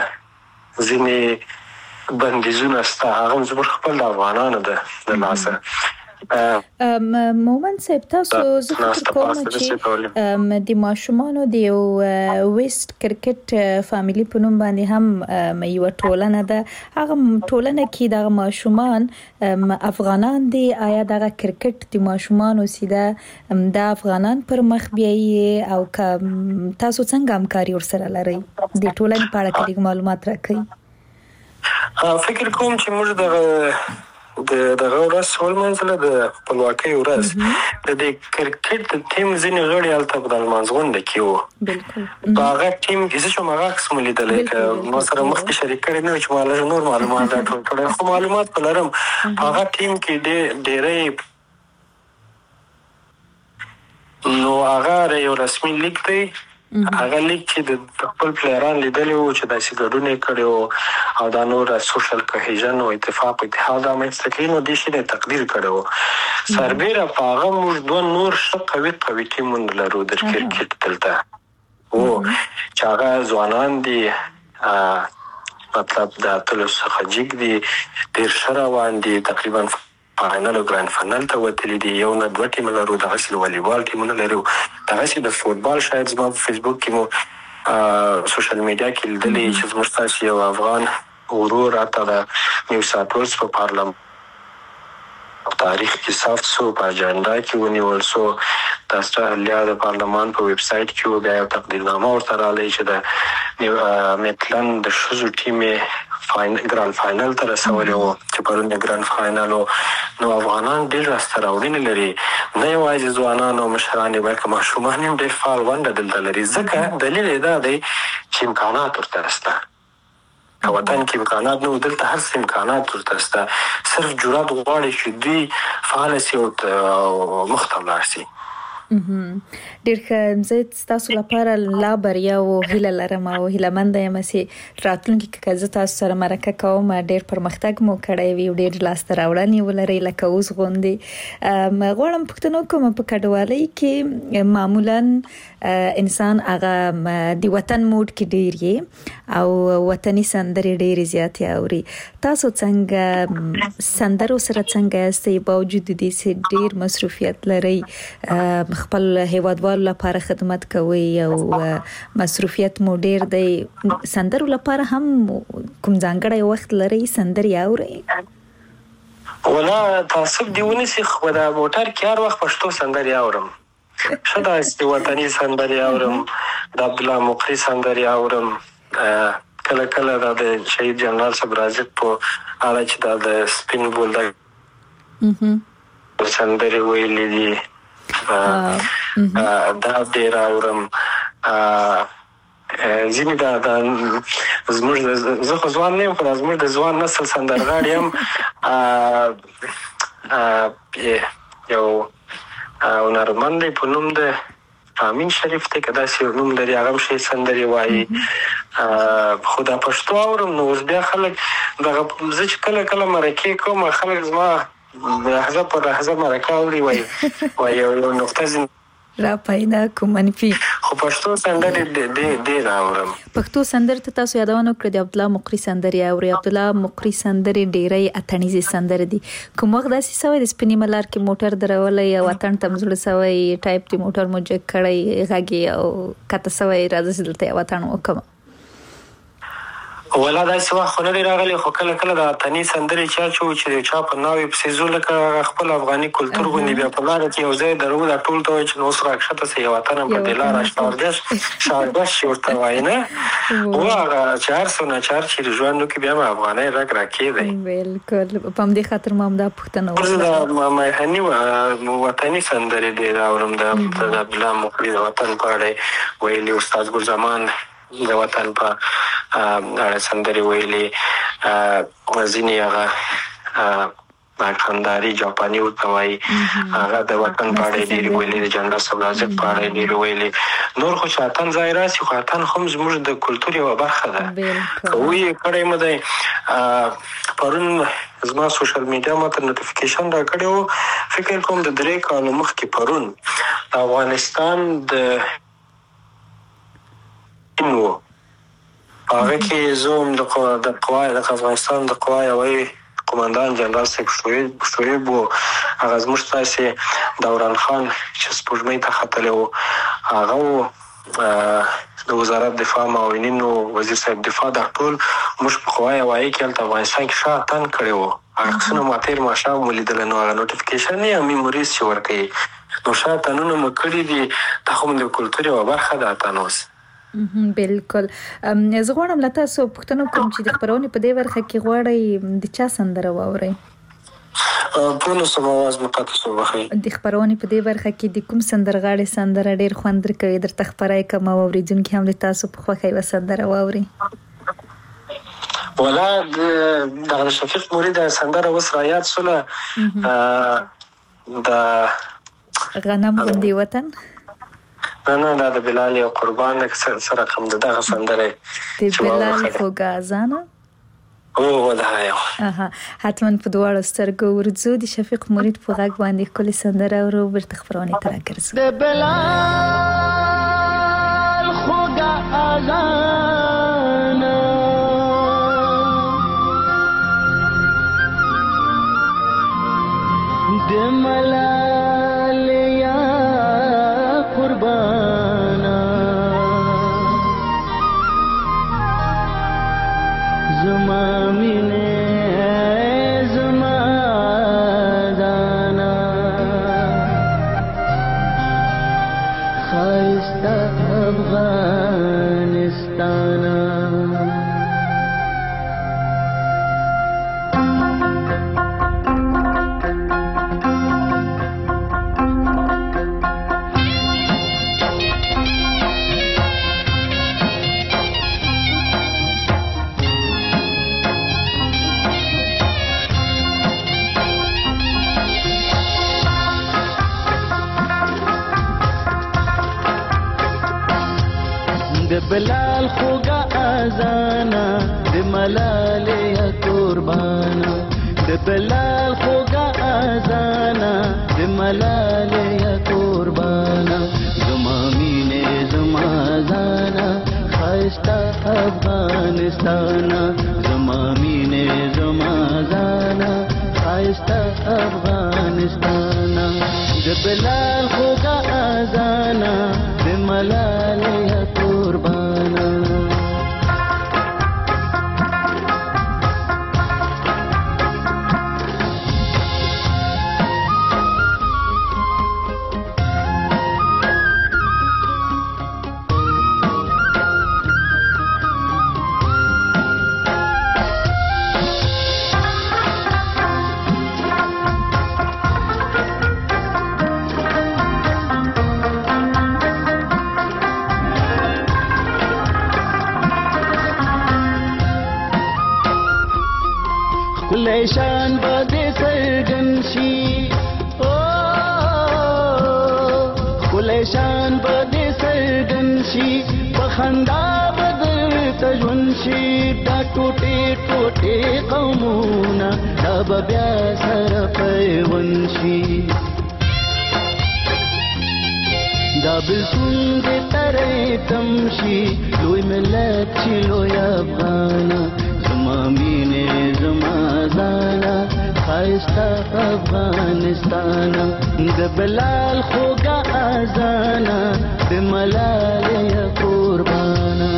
ځینې بندیزونه شته، هغه هم زموږ خپل د افغانانو ده د لاسه. مومن صاحب تاسو زه فکر کوم چې د ماشومانو د یو ویسټ کرکټ فاميلي په نوم باندې هم یو ټولنه ده. هغه ټولنه کې د ماشومان افغانان دي. آیا د کرکټ د ماشومان سیده د افغانان پر مخ بیاي او تاسو څنګه همکاري ورسره لرئ د ټولنې په اړه کې معلومات راکړئ؟ فکر کوم چې موږ د د دغه ورځ ولمنځله د خپلواکۍ ورځ د دې کرکټ د ټیم ځینې غړي هلته په لمانځغونډه کې وو. بالکل په هغه ټیم کې زه چې هغه عکس مو لیدلی که ما سره مخکې شریک کړی نه وي چې ما لږ نور معلومات راټول کړی خو معلومات به لرم. په هغه ټیم کې ډېری نو هغه یو رسمي لیک دی. هغه لیک چې د خپل پلیران لیدلی وو چې داسې ګډون یې کړی وو او دا نور سوشل کوهیژن او اتفاق اتحاد رامنځته کړي نو دې شي نه تقدیر کړی وو. سربیره په هغه موږ دوه نور ښه قوي قوي ټیمونه لرو د کرکټ دلته وو چې هغه ځوانان دي مطلب د اتلو څخه جګ دي ډېر ښه روان دي تقریبا فاینل او ګرانډ فاینل ته وتلي دي. یو نه دوه ټیمه لرو دغسې د والیبال ټیمونه لرو دغسې د فوټبال شاید زما په فیسبوک کې مو سوشل میډیا کې لیدلی چې زموږ ستاسې یو افغان ورور راته د نیو ساوث ویلز په پارلمان تاریخ کې ثبت سو په اجنډا کې ونیول سو د استرالیا د پارلمان په ویب سایټ کې و بیا یو تقدیرنامه ورته راغلی چې د میټلند د ښځو ټیم یې ګرانډ فاینل ته رسولی و چې پرون د ګرانډ فاینل و. نو افغانان ډېر راسته راوړنې لري نه یوازې ځوانان او مشران یې بلکې ماشومان هم ډېر فعال ونډه دلته لري ځکه دلیل یې دا دی چې امکانات ورته شته. که وطن کې امکانات نه و دلته هر څه امکانات ورته شته صرف جرات غواړي چې دوی فعاله سي او مخته ولاړ سي. ډېر ښه. زه ستاسو لپاره لا بریا او هیله لرم او هیلهمنده یم چې راتلونکي کې که زه تاسو سره مرکه کوم ډېر پرمختګ مو کړی وي او ډېر لاسته راوړنې ولرئ لکه اوس غوندې. غواړم پوښتنه وکړم په کډوالۍ کې معمولا انسان هغه د وطن موډ کې ډېر یې او وطني سندرې ډېرې زیاتې اوري. تاسو څنګه سندرو سره څنګه یاستئ باوجود د دې چې ډېر مصروفیت لرئ خپل هیوادوالو لپاره خدمت کوي او مصروفیت مو ډیر دی سندرو لپاره هم کوم ځانګړی وخت لري سندرې اورئ؟ ولا تعصب دی ونیسي خو د موټر کې هر وخت پښتو سندرې اورم ښه داسې وطني سندرې اورم د عبدالله مقری سندرې اورم کله کله دا د شهید جنرال صاحب رازق په اړه چې دا د سپین بولدک سندرې ویلي دي دا ډېر اورم. ځینې دا زموږ زه خو ځوان نه یم خو دا زموږ د ځوان نسل سندرغاړي هم یو هنرمند دی په نوم د امین شریف دی که داسې یو نوم لري هغه هم ښې سندرې وایي خو دا پښتو اورم. نو اوس بیا خلک دغه زه چې کله کله مرکې کوم خلک زما لحظه پر لحظه مرکه اوري وایي وایي یو نقطه ځینې را پیدا کوم منفي خو پښتو سندرې ډېر اورم. پښتو سندرې ته تاسو یادونه وکړه د عبدالله مقری سندرې اورئ. عبدالله مقری سندرې ډېرې اتڼیزې سندرې دي. کوم وخت داسې سوی د سپینې ملار کې موټر درولی او اتڼ ته م زړه سوی ټایپ د موټر مو جګ کړی غږ او کته سوی راځه چې دلته یو اتڼ وکړم؟ ولا داسې وخت خو نه دی راغلی خو کله کله د اتڼي سندرې چا چې و چې د چا په ناوې پسې ځو لکه خپل افغاني کلتور غوندې بیا په لاره کې یو ځای درو دا ټول ته وایي چې نو اوس راکښته سه یو اتڼ په دې لاره شاردش شاردش چې ورته وایي نه و هغه چې هر څه ناچار چې ژوند وکړي بیا مې افغانۍ رګ راکېدی. بالکل په همدې خاطر ما همدا پوښتنه وکړه. زه د میهني وطني سندرې ډېر اورم د عبدالله مقری د وطن په اړه ویلي استاد ګل زمان د وطن په اړه سندرې ویلي ځینې هغه کندهاري جاپاني ورته وایي هغه د وطن په اړه ډېرې ویلي د جنرال صاحب رازق په اړه ډېرې ویلي. نور خو چې اتن ځای راسي خو اتن هم زموږ د کلتور یوه برخه ده که ویې کړی مو دی. پرون زما سوشل میډیا ماته نوټیفیکیشن را کړی و فکر کوم د درې کالو مخکې پرون د افغانستان د نو هغه کې زوم د قوای د افغانستان د قوای او قوماندان جنرال صاحب شویب شویب هغه زموږ تاسې دوران خان چې سپوږمۍ ته ختلی و هغه د وزارت دفاع معاونینو وزیر صاحب دفاع دا ټول موږ په خوا هوایي کې هلته افغانستان کې ښه اتن کړی و. هغه عکسونه ما تېر ماښام ولیدله نو هغه نوټیفیکیشن یا میموریز چې ورکوي نو ښه اتنونه مو کړي دي. دا خو د کلتور یوه برخه ده اتن اوس. بالکل. زه غواړم له تاسو پوښتنه وکړم چې د خپرونې په دې برخه کې غواړئ د چا سندره واورئ؟ پوه نسم اواز مو قطع شو بخښئ. د خپرونې په دې برخه کې د کوم سندرغاړي سندره ډېر خوند درکوي درته خپرای کوم او اورېدونکي هم د تاسو په خوښه یوه سندره واوري؟ ولا دغه شفیق مرید سندره اوس رایاد سوله د غنم غوندې وطن. نه نه دا د بلال یو قربان سره کوم دغه سندره د بلال خوږه اذانه. او ده یو اها حتما په دواړو سترګو ورځو د شفیق مرید په غږ باندې ښکلې سندره ورو ورته خپرونې ته راګرځو. د بلال خوږه اذانه د ملال یا قربانا زما مینه زما دانا خایسته افغانستانا. د بلال خوږه اذانه د ملال یا قربانا د بلال خوږه اذانه د ملال یا قربانا زما مینه زما زانا خایسته افغانستانا زما مینه زما زانا خایسته افغانستانا د بلال خوږه اذانه د ملال یا قربانا. شان بده سرګن شي او کله شان بده سرګن شي په خندا بدل تجون شي دا ټوټه ټوټه قومونه دا بیا سره پیون شي دا بلسون دې ترې تمشي لوی ملت چې لوی افغان زما مینه زما زانا خایسته افغانستان د بلال خوږه اذانه د ملال یا قربانا.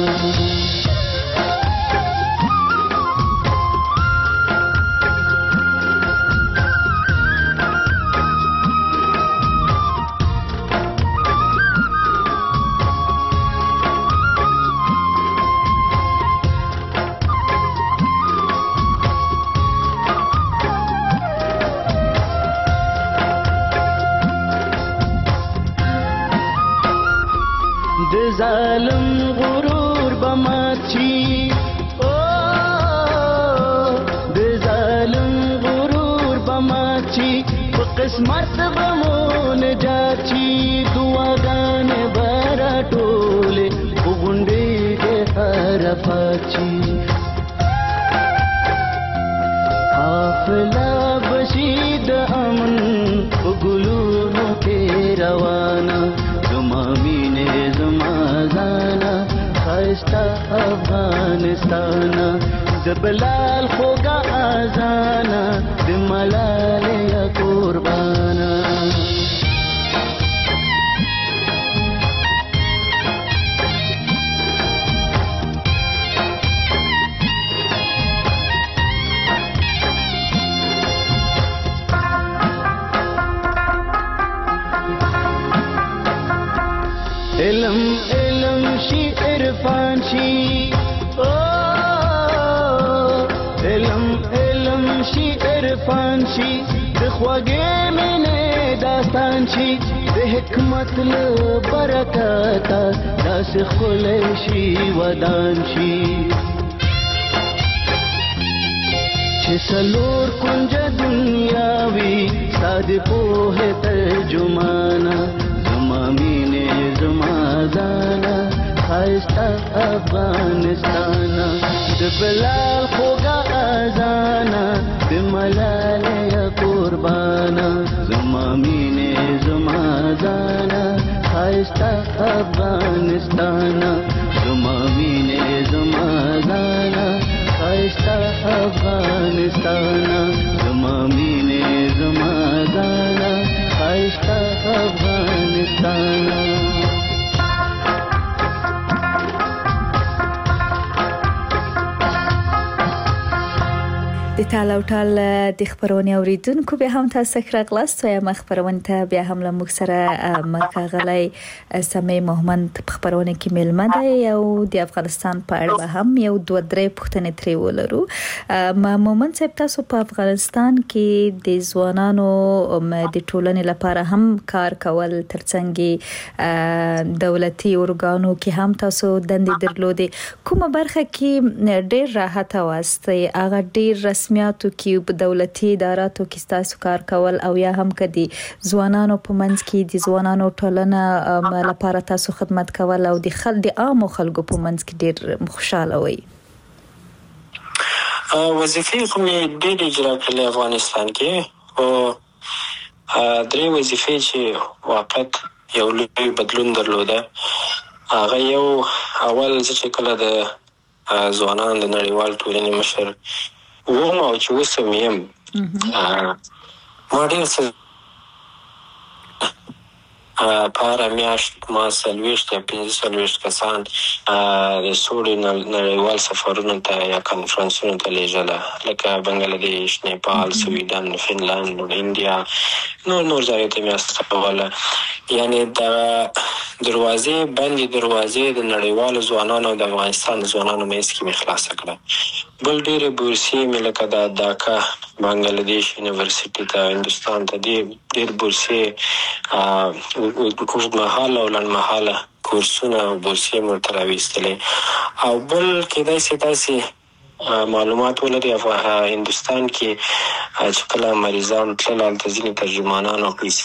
ظالم غرور بماچی او د ظالم غرور بماچی په قسمت بمون جاچی دعاګانې برا ټوله وګونډې دې حرفاچی حافظه بشید امن وګلونو کې روانه زما مینه زما زانا خایسته افغانستان د بلال خوږه اذانه د ملال یا قربان. علم علم شي عرفان شي علم علم شي عرفان شي د خوږې مینې داستان شي د حکمت له برکته داسې ښکلی شي ودان شي چې څلور کونجه دنیا وي ستا د پوهې ترجمانه زما مینې زما ځانه ښایسته افغانستانه د بلال خوږه اذانه د ملالۍ قربانه زما مینې زما ځانه ښایسته افغانستانه زما مینې زما ځانه ښایسته افغانستانه زما مینې زما ځانه ښایسته افغانستانه د تال او ټال د خبرونې اوریدونکو به هم تاسو ښه راغلاست یا خبرونه ته بیا هم له موږ سره مکاغلی سمې محمد خبرونه کې ملمه ده او د افغانستان په اړه هم یو دوه درې پوښتنې ترې ولرو. ما محمد صاحب تاسو په افغانستان کې د ځوانانو د ټولنې لپاره هم کار کول ترڅنګ دولتي ارګانو کې هم تاسو دندې درلودې کومه برخه کې ډېر راحت واستئ هغه ډېر رسمیاتو کې په دولتي اداراتو کې تاسو کار کول او یا هم کدي ځوانانو په منځ کې د ځوانانو ټولنه لپاره تاسو خدمت کول او د خلک د عام خلکو په منځ کې ډېر خوشاله وي وظیفې کومې ډېر اجرا کړې افغانستان کې او درې وظیفې چې واقعا یو لوی بدلون درلوده هغه یو اول چې کله د ځوانانو د نړیوال ټولنې مشر وم او چې اوس هم یم ما ډېر څه په هره میاشت ما څلوېښت یا پنځه څلوېښت کسان د سولې نړیوال سفرونو ته یا کنفرانسونو ته لیږله لکه بنګلادیش نیپال سویډن فنلند انډیا نور نور ځایو ته مې استوله یعنې د دروازې بندې دروازې د نړیوالو ځوانانو او د افغانستان د ځوانانو منځ کې مې خلاصه کړه بل ډېرې بورسیې مې لکه د ډاکا بنګلادیش یونیورسټي ته هندوستان ته ډېر بورسیې اوږدمهاله او لنډمهاله کورسونه او بورسیې مې ورته راویستلې او بل کیدای شي تاسې معلومات ولري هندوستان کې چې کله مریضان تلل هلته ځینې ترجمانان او پیسې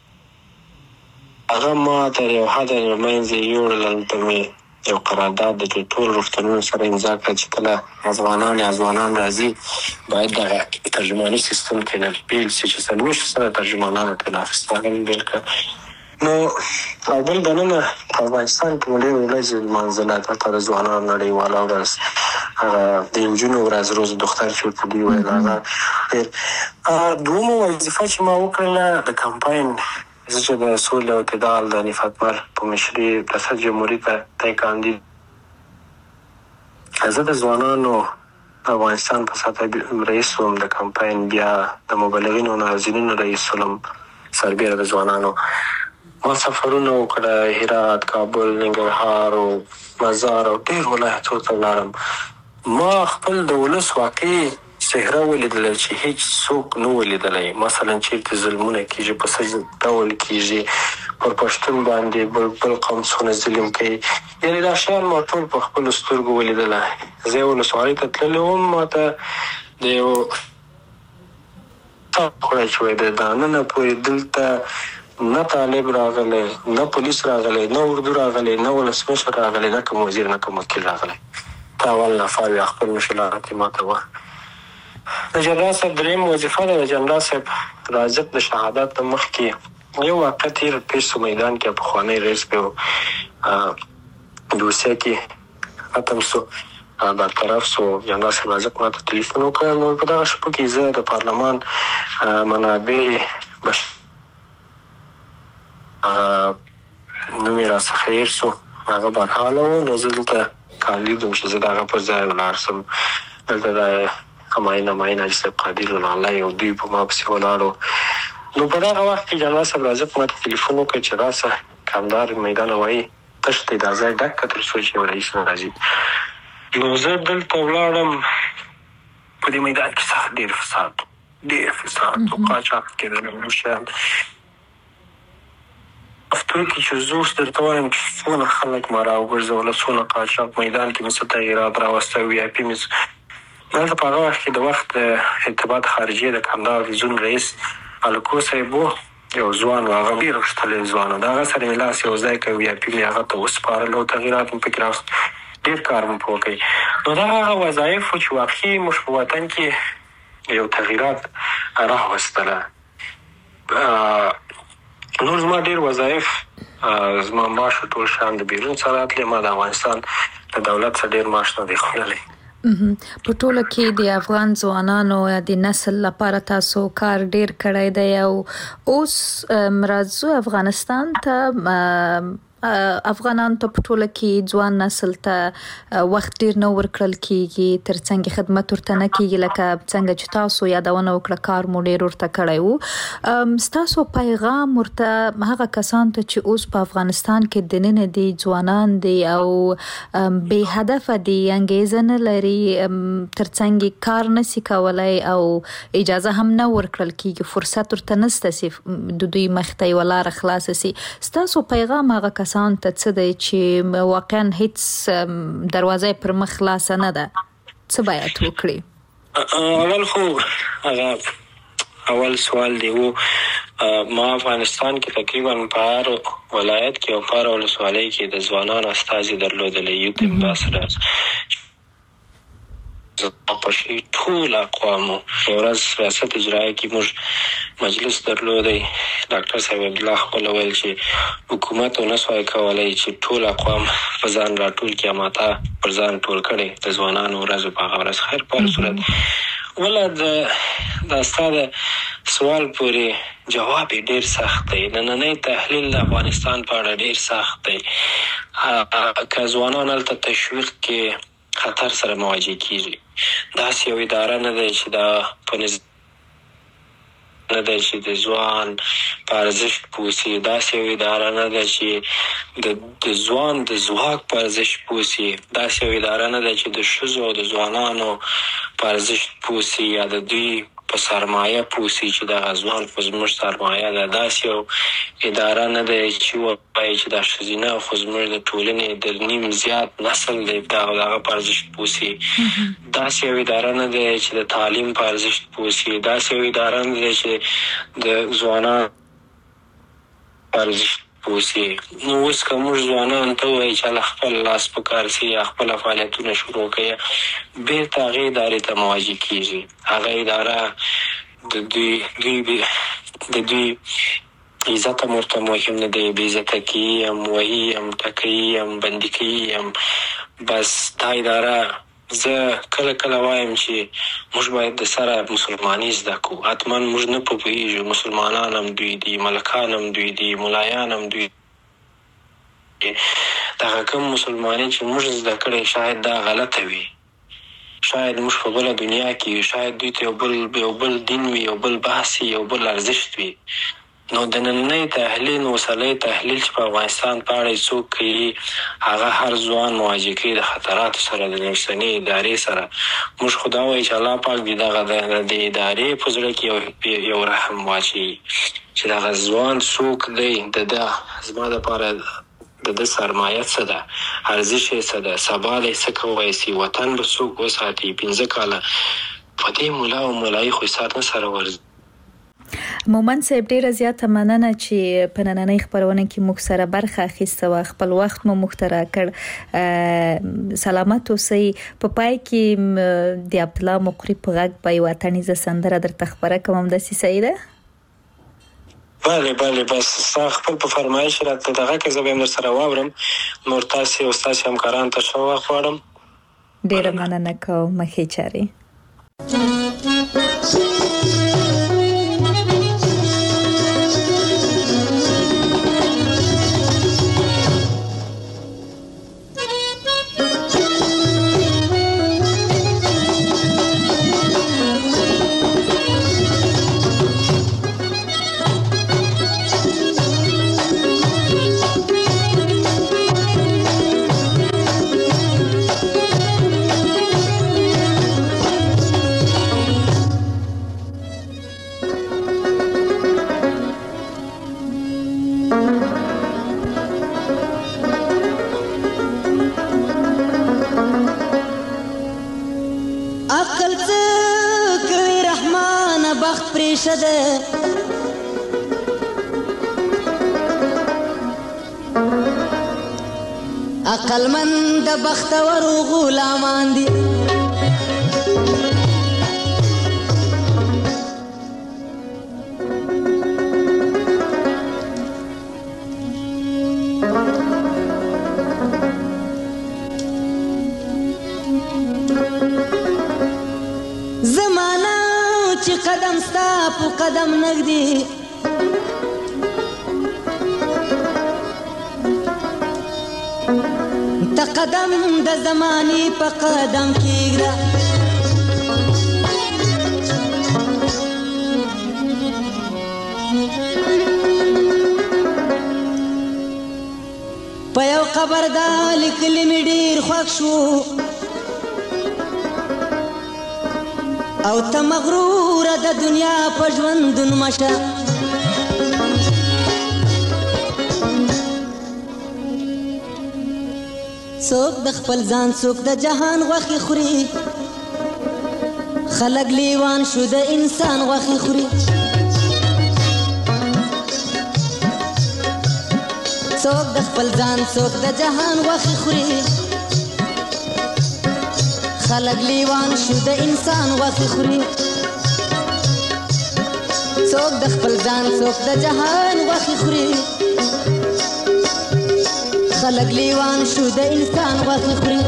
هغه ما تر یو حده منځې یوړل هلته مې یو قرارداد د ټول روغتونونو سره امضا کړه چې کله افغانان یا ځوانان راځي باید دغه ترجماني سیستم کې نه بیل شي چې څلوېښت سره ترجمانانو ترې اخیسته هغه مې بیل کړه نو او بل دننه په افغانستان کې مو ډېر ورځې لمانځله هلته د ځوانانو نړیواله ورځ هغه د نجونو ورځ روز دختر چې ورته دوی ویل هغه ډېر دومه وظیفه چې ما وکړله د کمپاین زه چې د سولې او اعتدال د نفات مر په مشري ریاست جمهوري ته تی کاندید زه د ځوانانو افغانستان په سطح رئیس وم د کمپاین بیا د مبلغینو ناظرینو رئیس وم سربیره د ځوانانو ما سفرونه وکړه هرات کابل ننګرهار او مزار او ډېر ولایتونو ته ولاړم ما خپل د ولس واقعي صحرا ولیدله چې هیڅ څوک نه ولیدلی مثلا چېرته ظلمونه کېږي په څه ډول کېږي پر پښتون باندې بل بل قوم څونه ظلم کوي یعنې دا شیان ما ټول په خپلو سترګو ولیدله زه یې ولسوالۍ ته تللی وم ما ته د یو خوړی چې وایي د دننه پورې دلته نه طالب راغلی نه پولیس راغلی نه اردو راغلی نه ولسمشر راغلی نه کوم وزیر نه کوم وکیل راغلی ته اول نفر وي خپل مشکلات یې ما ته وه د جنرال صاحب درېیم وظیفه ده د جنرال صاحب رازق د شهادت نه مخکې یو واقع تېر پیسو میدان کې پخوانی رئیس به دوسیه کې ختم سو برطرف سو جنرال صاحب رازق ما ته تلیفون وکړ نو په دغه شپو کې زه د پارلمان منابع بش نوم یې راڅخه هېر سو هغه برحاله و نو زه دلته کاندید وم چې زه د هغه پر ځای ولاړ سم دلته د همایون همایون حاجي صاحب قادر الله او دوی په ما پسې ولاړو نو په دغه وخت کې جنرال صاحب رازق ما ته تلیفون وکړ چې راسه کمدار میدان هوایي تش دی دا ځای ډک تر څو چې یو رئیس راځي. نو زه دلته ولاړم، په دې میدان کې سخت ډېر فساد ډېر فساد او قاچاق کېدل نور شیان. هفتو کې چې زه اوس درته وایم چې څونه خلک ما راوګرځوله، څونه قاچاق میدان کې مې څه تغیرات راوسته. وي آی پي مې دلته په هغه وخت کې د وخت ارتباط خارجیه د کندهار زون رئیس الکو صاحب و، یو ځوان و، هغه ډېر غښتلی ځوان و. د هغه سره مې لاس یو ځای کړ، وي آی پي مې هغه ته وسپارل او تغیرات مې پکې راوست، ډېر کار مې پرې وکړ. نو دا هغه وظایف و چې واقعي موږ په وطن کې یو تغیرات راوستله. نور زما ډېر وظایف، زما معاش ټول شیان د بیرون څخه راتلي، ما د افغانستان د دولت څخه ډېر معاش نه دی خوړلی. په ټوله کې د افغان ځوانانو یا د نسل لپاره تاسو کار ډیر کړی دی او اوس راځو افغانستان ته. افغانان ته په ټوله کې ځوان نسل ته وخت ډیر نه ورکړل کیږي، ترڅنګ خدمت ورته نه کیږي لکه څنګه چې تاسو یادونه وکړه کار مو ډیر ورته کړی وو. ستاسو پیغام ورته هغه کسان ته چې اوس په افغانستان کې دننه دي ځوانان دي او بې هدفه دي، انګیزه نه لري، ترڅنګ کار نشي کولای او اجازه هم نه ورکړل کیږي، فرصت ورته نشته چې د دوی مخته یوه لاره خلاصه سي، ستاسو پیغام هغه کسان ته څه دی چې واقعا هیڅ دروازه پر مخ خلاصه نه ده، څه باید وکړي؟ اول خو هغه اول سوال دی و، ما افغانستان کې تقریبا په هر ولایت کې او په هر ولسوالۍ کې د ځوانانو استازي درلودلی، یوت امباسډرز په شي ټول اقوامو. یو ورځ ریاست اجرایه کې موږ مجلس درلودی، ډاکټر صاحب عبدالله خپل ویل چې حکومت ونه سوای کولی چې ټول اقوام په ځان راټول کړي، اما تا پر ځان ټول کړی د ځوانانو ورځو په هغه ورځ. خیر په هر صورت وله د دا ستا د سوال پورې جواب یې ډېر سخت دی. نننی تحلیل د افغانستان په اړه ډېر سخت دی. که ځوانان هلته تشویق کې خطر سره مواجه کیږي، داسې یو اداره نه دی چې دا په نظام نه دی چې د ځوان په ارزښت پوسي، داسې یو اداره نه ده چې د ځوان د ځواک په ارزښت پوسي، داسې یو اداره نه ده چې د ښځو او د ځوانانو په ارزښت پوسي یا د دوی په سرمایه پوسي چې دغه ځوان خو زموږ سرمایه ده. داسې یو اداره نه دی چې ووایي چې دا ښځینه خو زموږ د ټولنې د نیم زیات نسل دی دغه دغه په ارزښت پوسي. داسې یو اداره نه دی چې د تعلیم په ارزښت پوسي، داسې یو اداره نه دی چې د ځوانانو په ارزښت پوسي. نو اوس که موږ ځوانانو ته ووایي چې هله خپل لاس په کار سي یا خپله فعالیتونه شروع کړي، بېرته هغې ادارې ته مواجه کېږي. هغه اداره د دوی دوی د دوی عزت هم ورته مهم نه دی، بې عزته کوي هم، وهي هم، ټکوي هم، بندي کوي هم. بس دا اداره زه کله کله وایم چې موږ باید د سره مسلماني زده کړو. حتما موږ نه پوهېږو، مسلمانان هم دوی دي، ملکان هم دوی دي، ملایان هم دوی دي. دغه کوم مسلماني چې موږ زده کړی شاید دا غلطه وي، شاید موږ په بله دنیا کې وي، شاید دوی ته یو بل یو بل دین وي، یو بل بحث یو بل ارزښت وي. نو د نننی تحلیل اوسنی تحلیل چې په افغانستان په اړه یې څوک کوي، هغه هر ځوان مواجه کوي د خطراتو سره، د اوسنۍ ادارې سره. موږ خو دا وایو چې الله پاک دې دغه د ادارې په زړه کې یو یو رحم واچوي چې دغه ځوان څوک دی، د ده زما دپاره د ده سرمایه څه ده، ارزښت یې څه ده، سبا دی څه کولی سي، وطن به څوک وساتي. پنځه کاله په دې ملا او ملایي خو سر نه سره ورځي. مومند صاحب ډیره زیاته مننه چې په نننۍ خپرونه کې موږ سره برخه اخیسته و، خپل وخت مو موږ ته راکړ. سلامت اوسئ. په پای کې د عبدالله مقری په غږ به یوه اتڼیزه سندره درته خپره کوم، همداسې صحیح ده؟ بله بله، بس ستا خپل په فرمایش راته دغه که زه به هم در سره واورم. نور تاسې او ستاسې همکارانو ته ښه وخت غواړم. ډیره مننه کوم، ښې چارې. همیشه ده عقل من د بختور غلامان دي زمانہ چې قدم ستا په قدم نږدې ته قدم د زمانې په قدم کېږده په یو قبر دا لیکلي مې ډېر خوښ شو او ته مغروره د دنیا په ژوندون مشه څوک د خپل ځان څوک د جهان غوښې خوري خلک لیوان شو د انسان غوښې خوري څوک د خپل ځان څوک د جهان غوښې خوري خلق لیوان شو د انسان غوښې خوري څوک د خپل ځان څوک د جهان غوښې خوري خلق لیوان شو د انسان غوښې خوري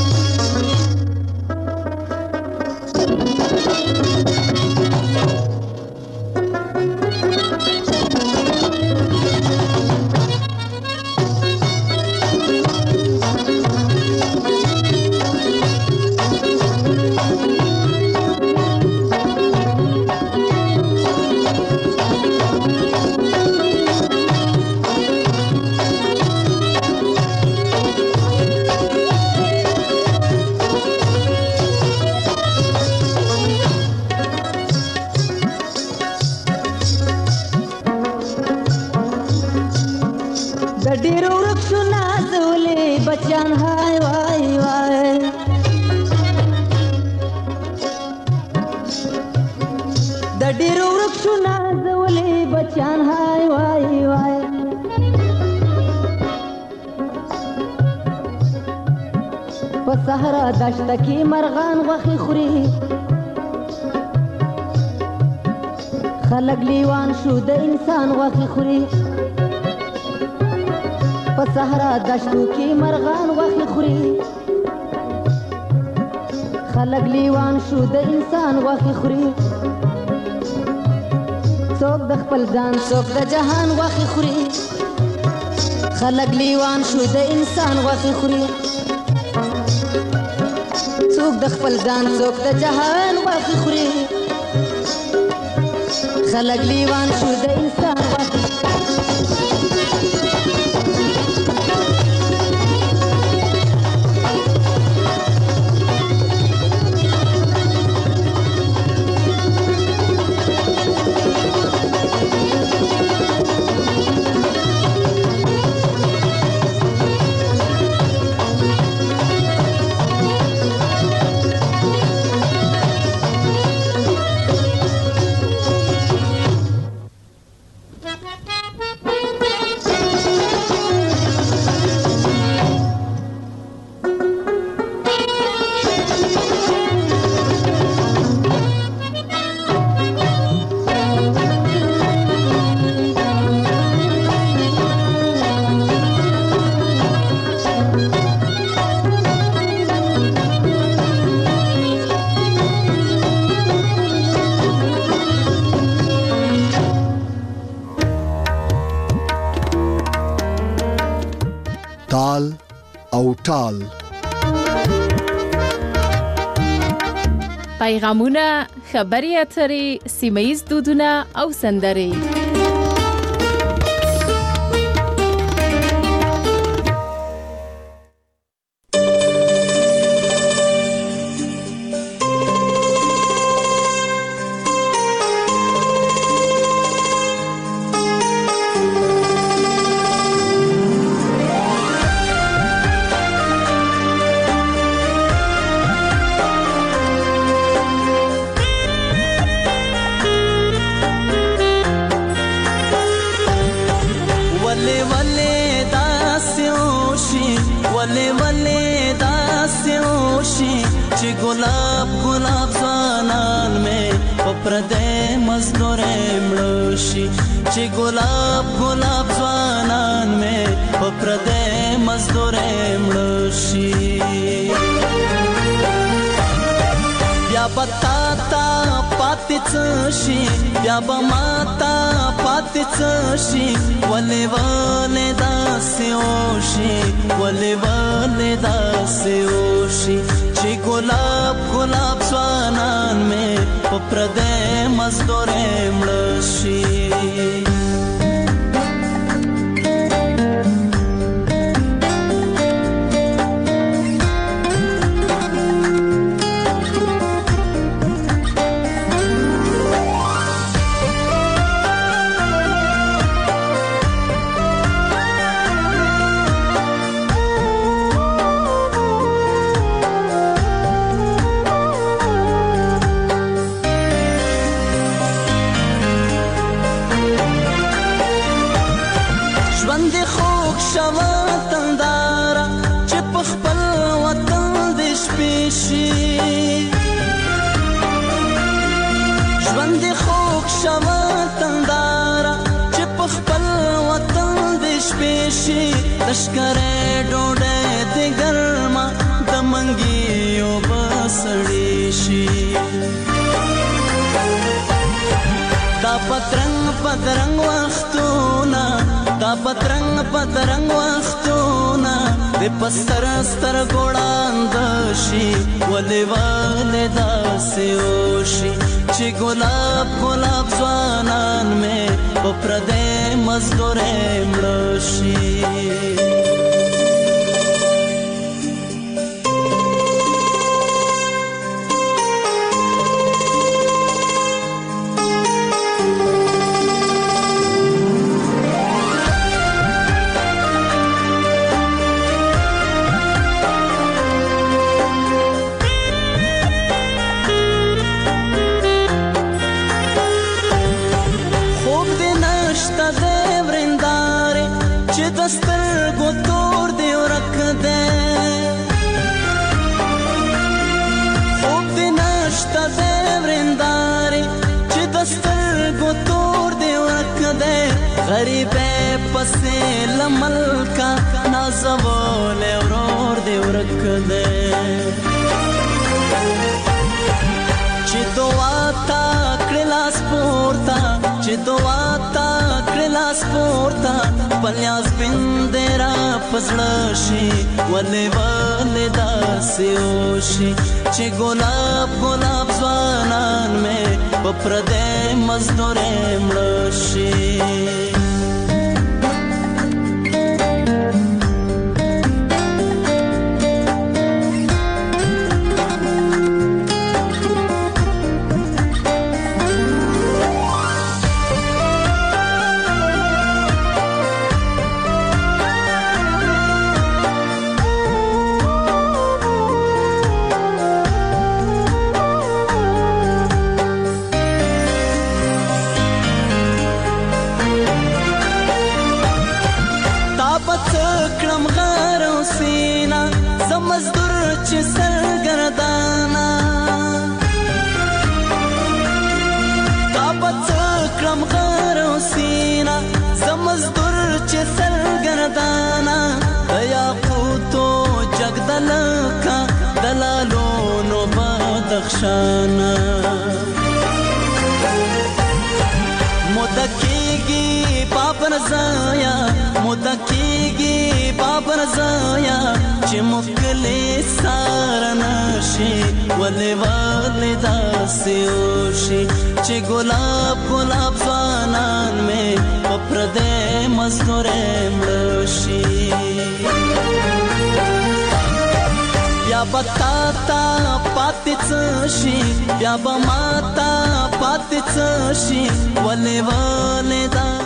ډېرو ورک شو نازولې بچیان هاي وای وای د ډېرو ورک شو نازولې بچیان هاي وای وای په صحرا دشته کې مرغان غوښې خوري خلک لیوان شو د انسان غوښې خوري په صحرا دشتو کې مرغان غوښې خوري خلک لیوان شو د انسان غوښې خوري څوک د خپل ځان څوک د جهان غوښې خوري خلک لیوان شو د انسان غوښې خوري څوک د خپل ځان څوک د جهان غوښې خوري خلک لیوان شو د انسان غوښې تال او ټال پیغامونه، خبري اترې، سیمه‌ییز دودونه او سندرې. پردې مزدورې مړه شي چې ګلاب ګلاب ځوانان مې په پردې مزدورې مړه شي بیا به تا ته پاتې څه شي بیا به ما ته پاتې څه شي ولې ولې داسې وشي ولې ولې داسې وشي چې ګلاب ګلاب ځوانان مې په پردې مزدورې مړه شي لشکره ډوډۍ د ګرمه د منګیو بسړې شي دا پترنګ پترنګ وختونه دا پترنګ پترنګ وختونه د پستر ستر ګوړاند شي ولې ولې داسې وشي چې ګلاب ګلاب ځوانان مې په پردې مزدورې مړه شي غریبه پسې لملکا نازول ورور دی ورک دی چې دعا تا کړه لاس پورتا چې دعا تا کړه لاس پورتا پلیاس بندرا پسړ شي ولې ولې داسې وشي چې ګلاب ګلاب ځوانان مې په پردې مزدورې مړه شي خشانا مدکیگی پاپن زایا مدکیگی پاپن زایا چې مخکلی سارنشي ولې ولې داسې وشي چې ګلاب ګلاب ځوانان مې په پردې مزدورې مړه شي بیا به تا ته پاتې څه شي بیا به ما ته پاتې څه شي ولې ولې دا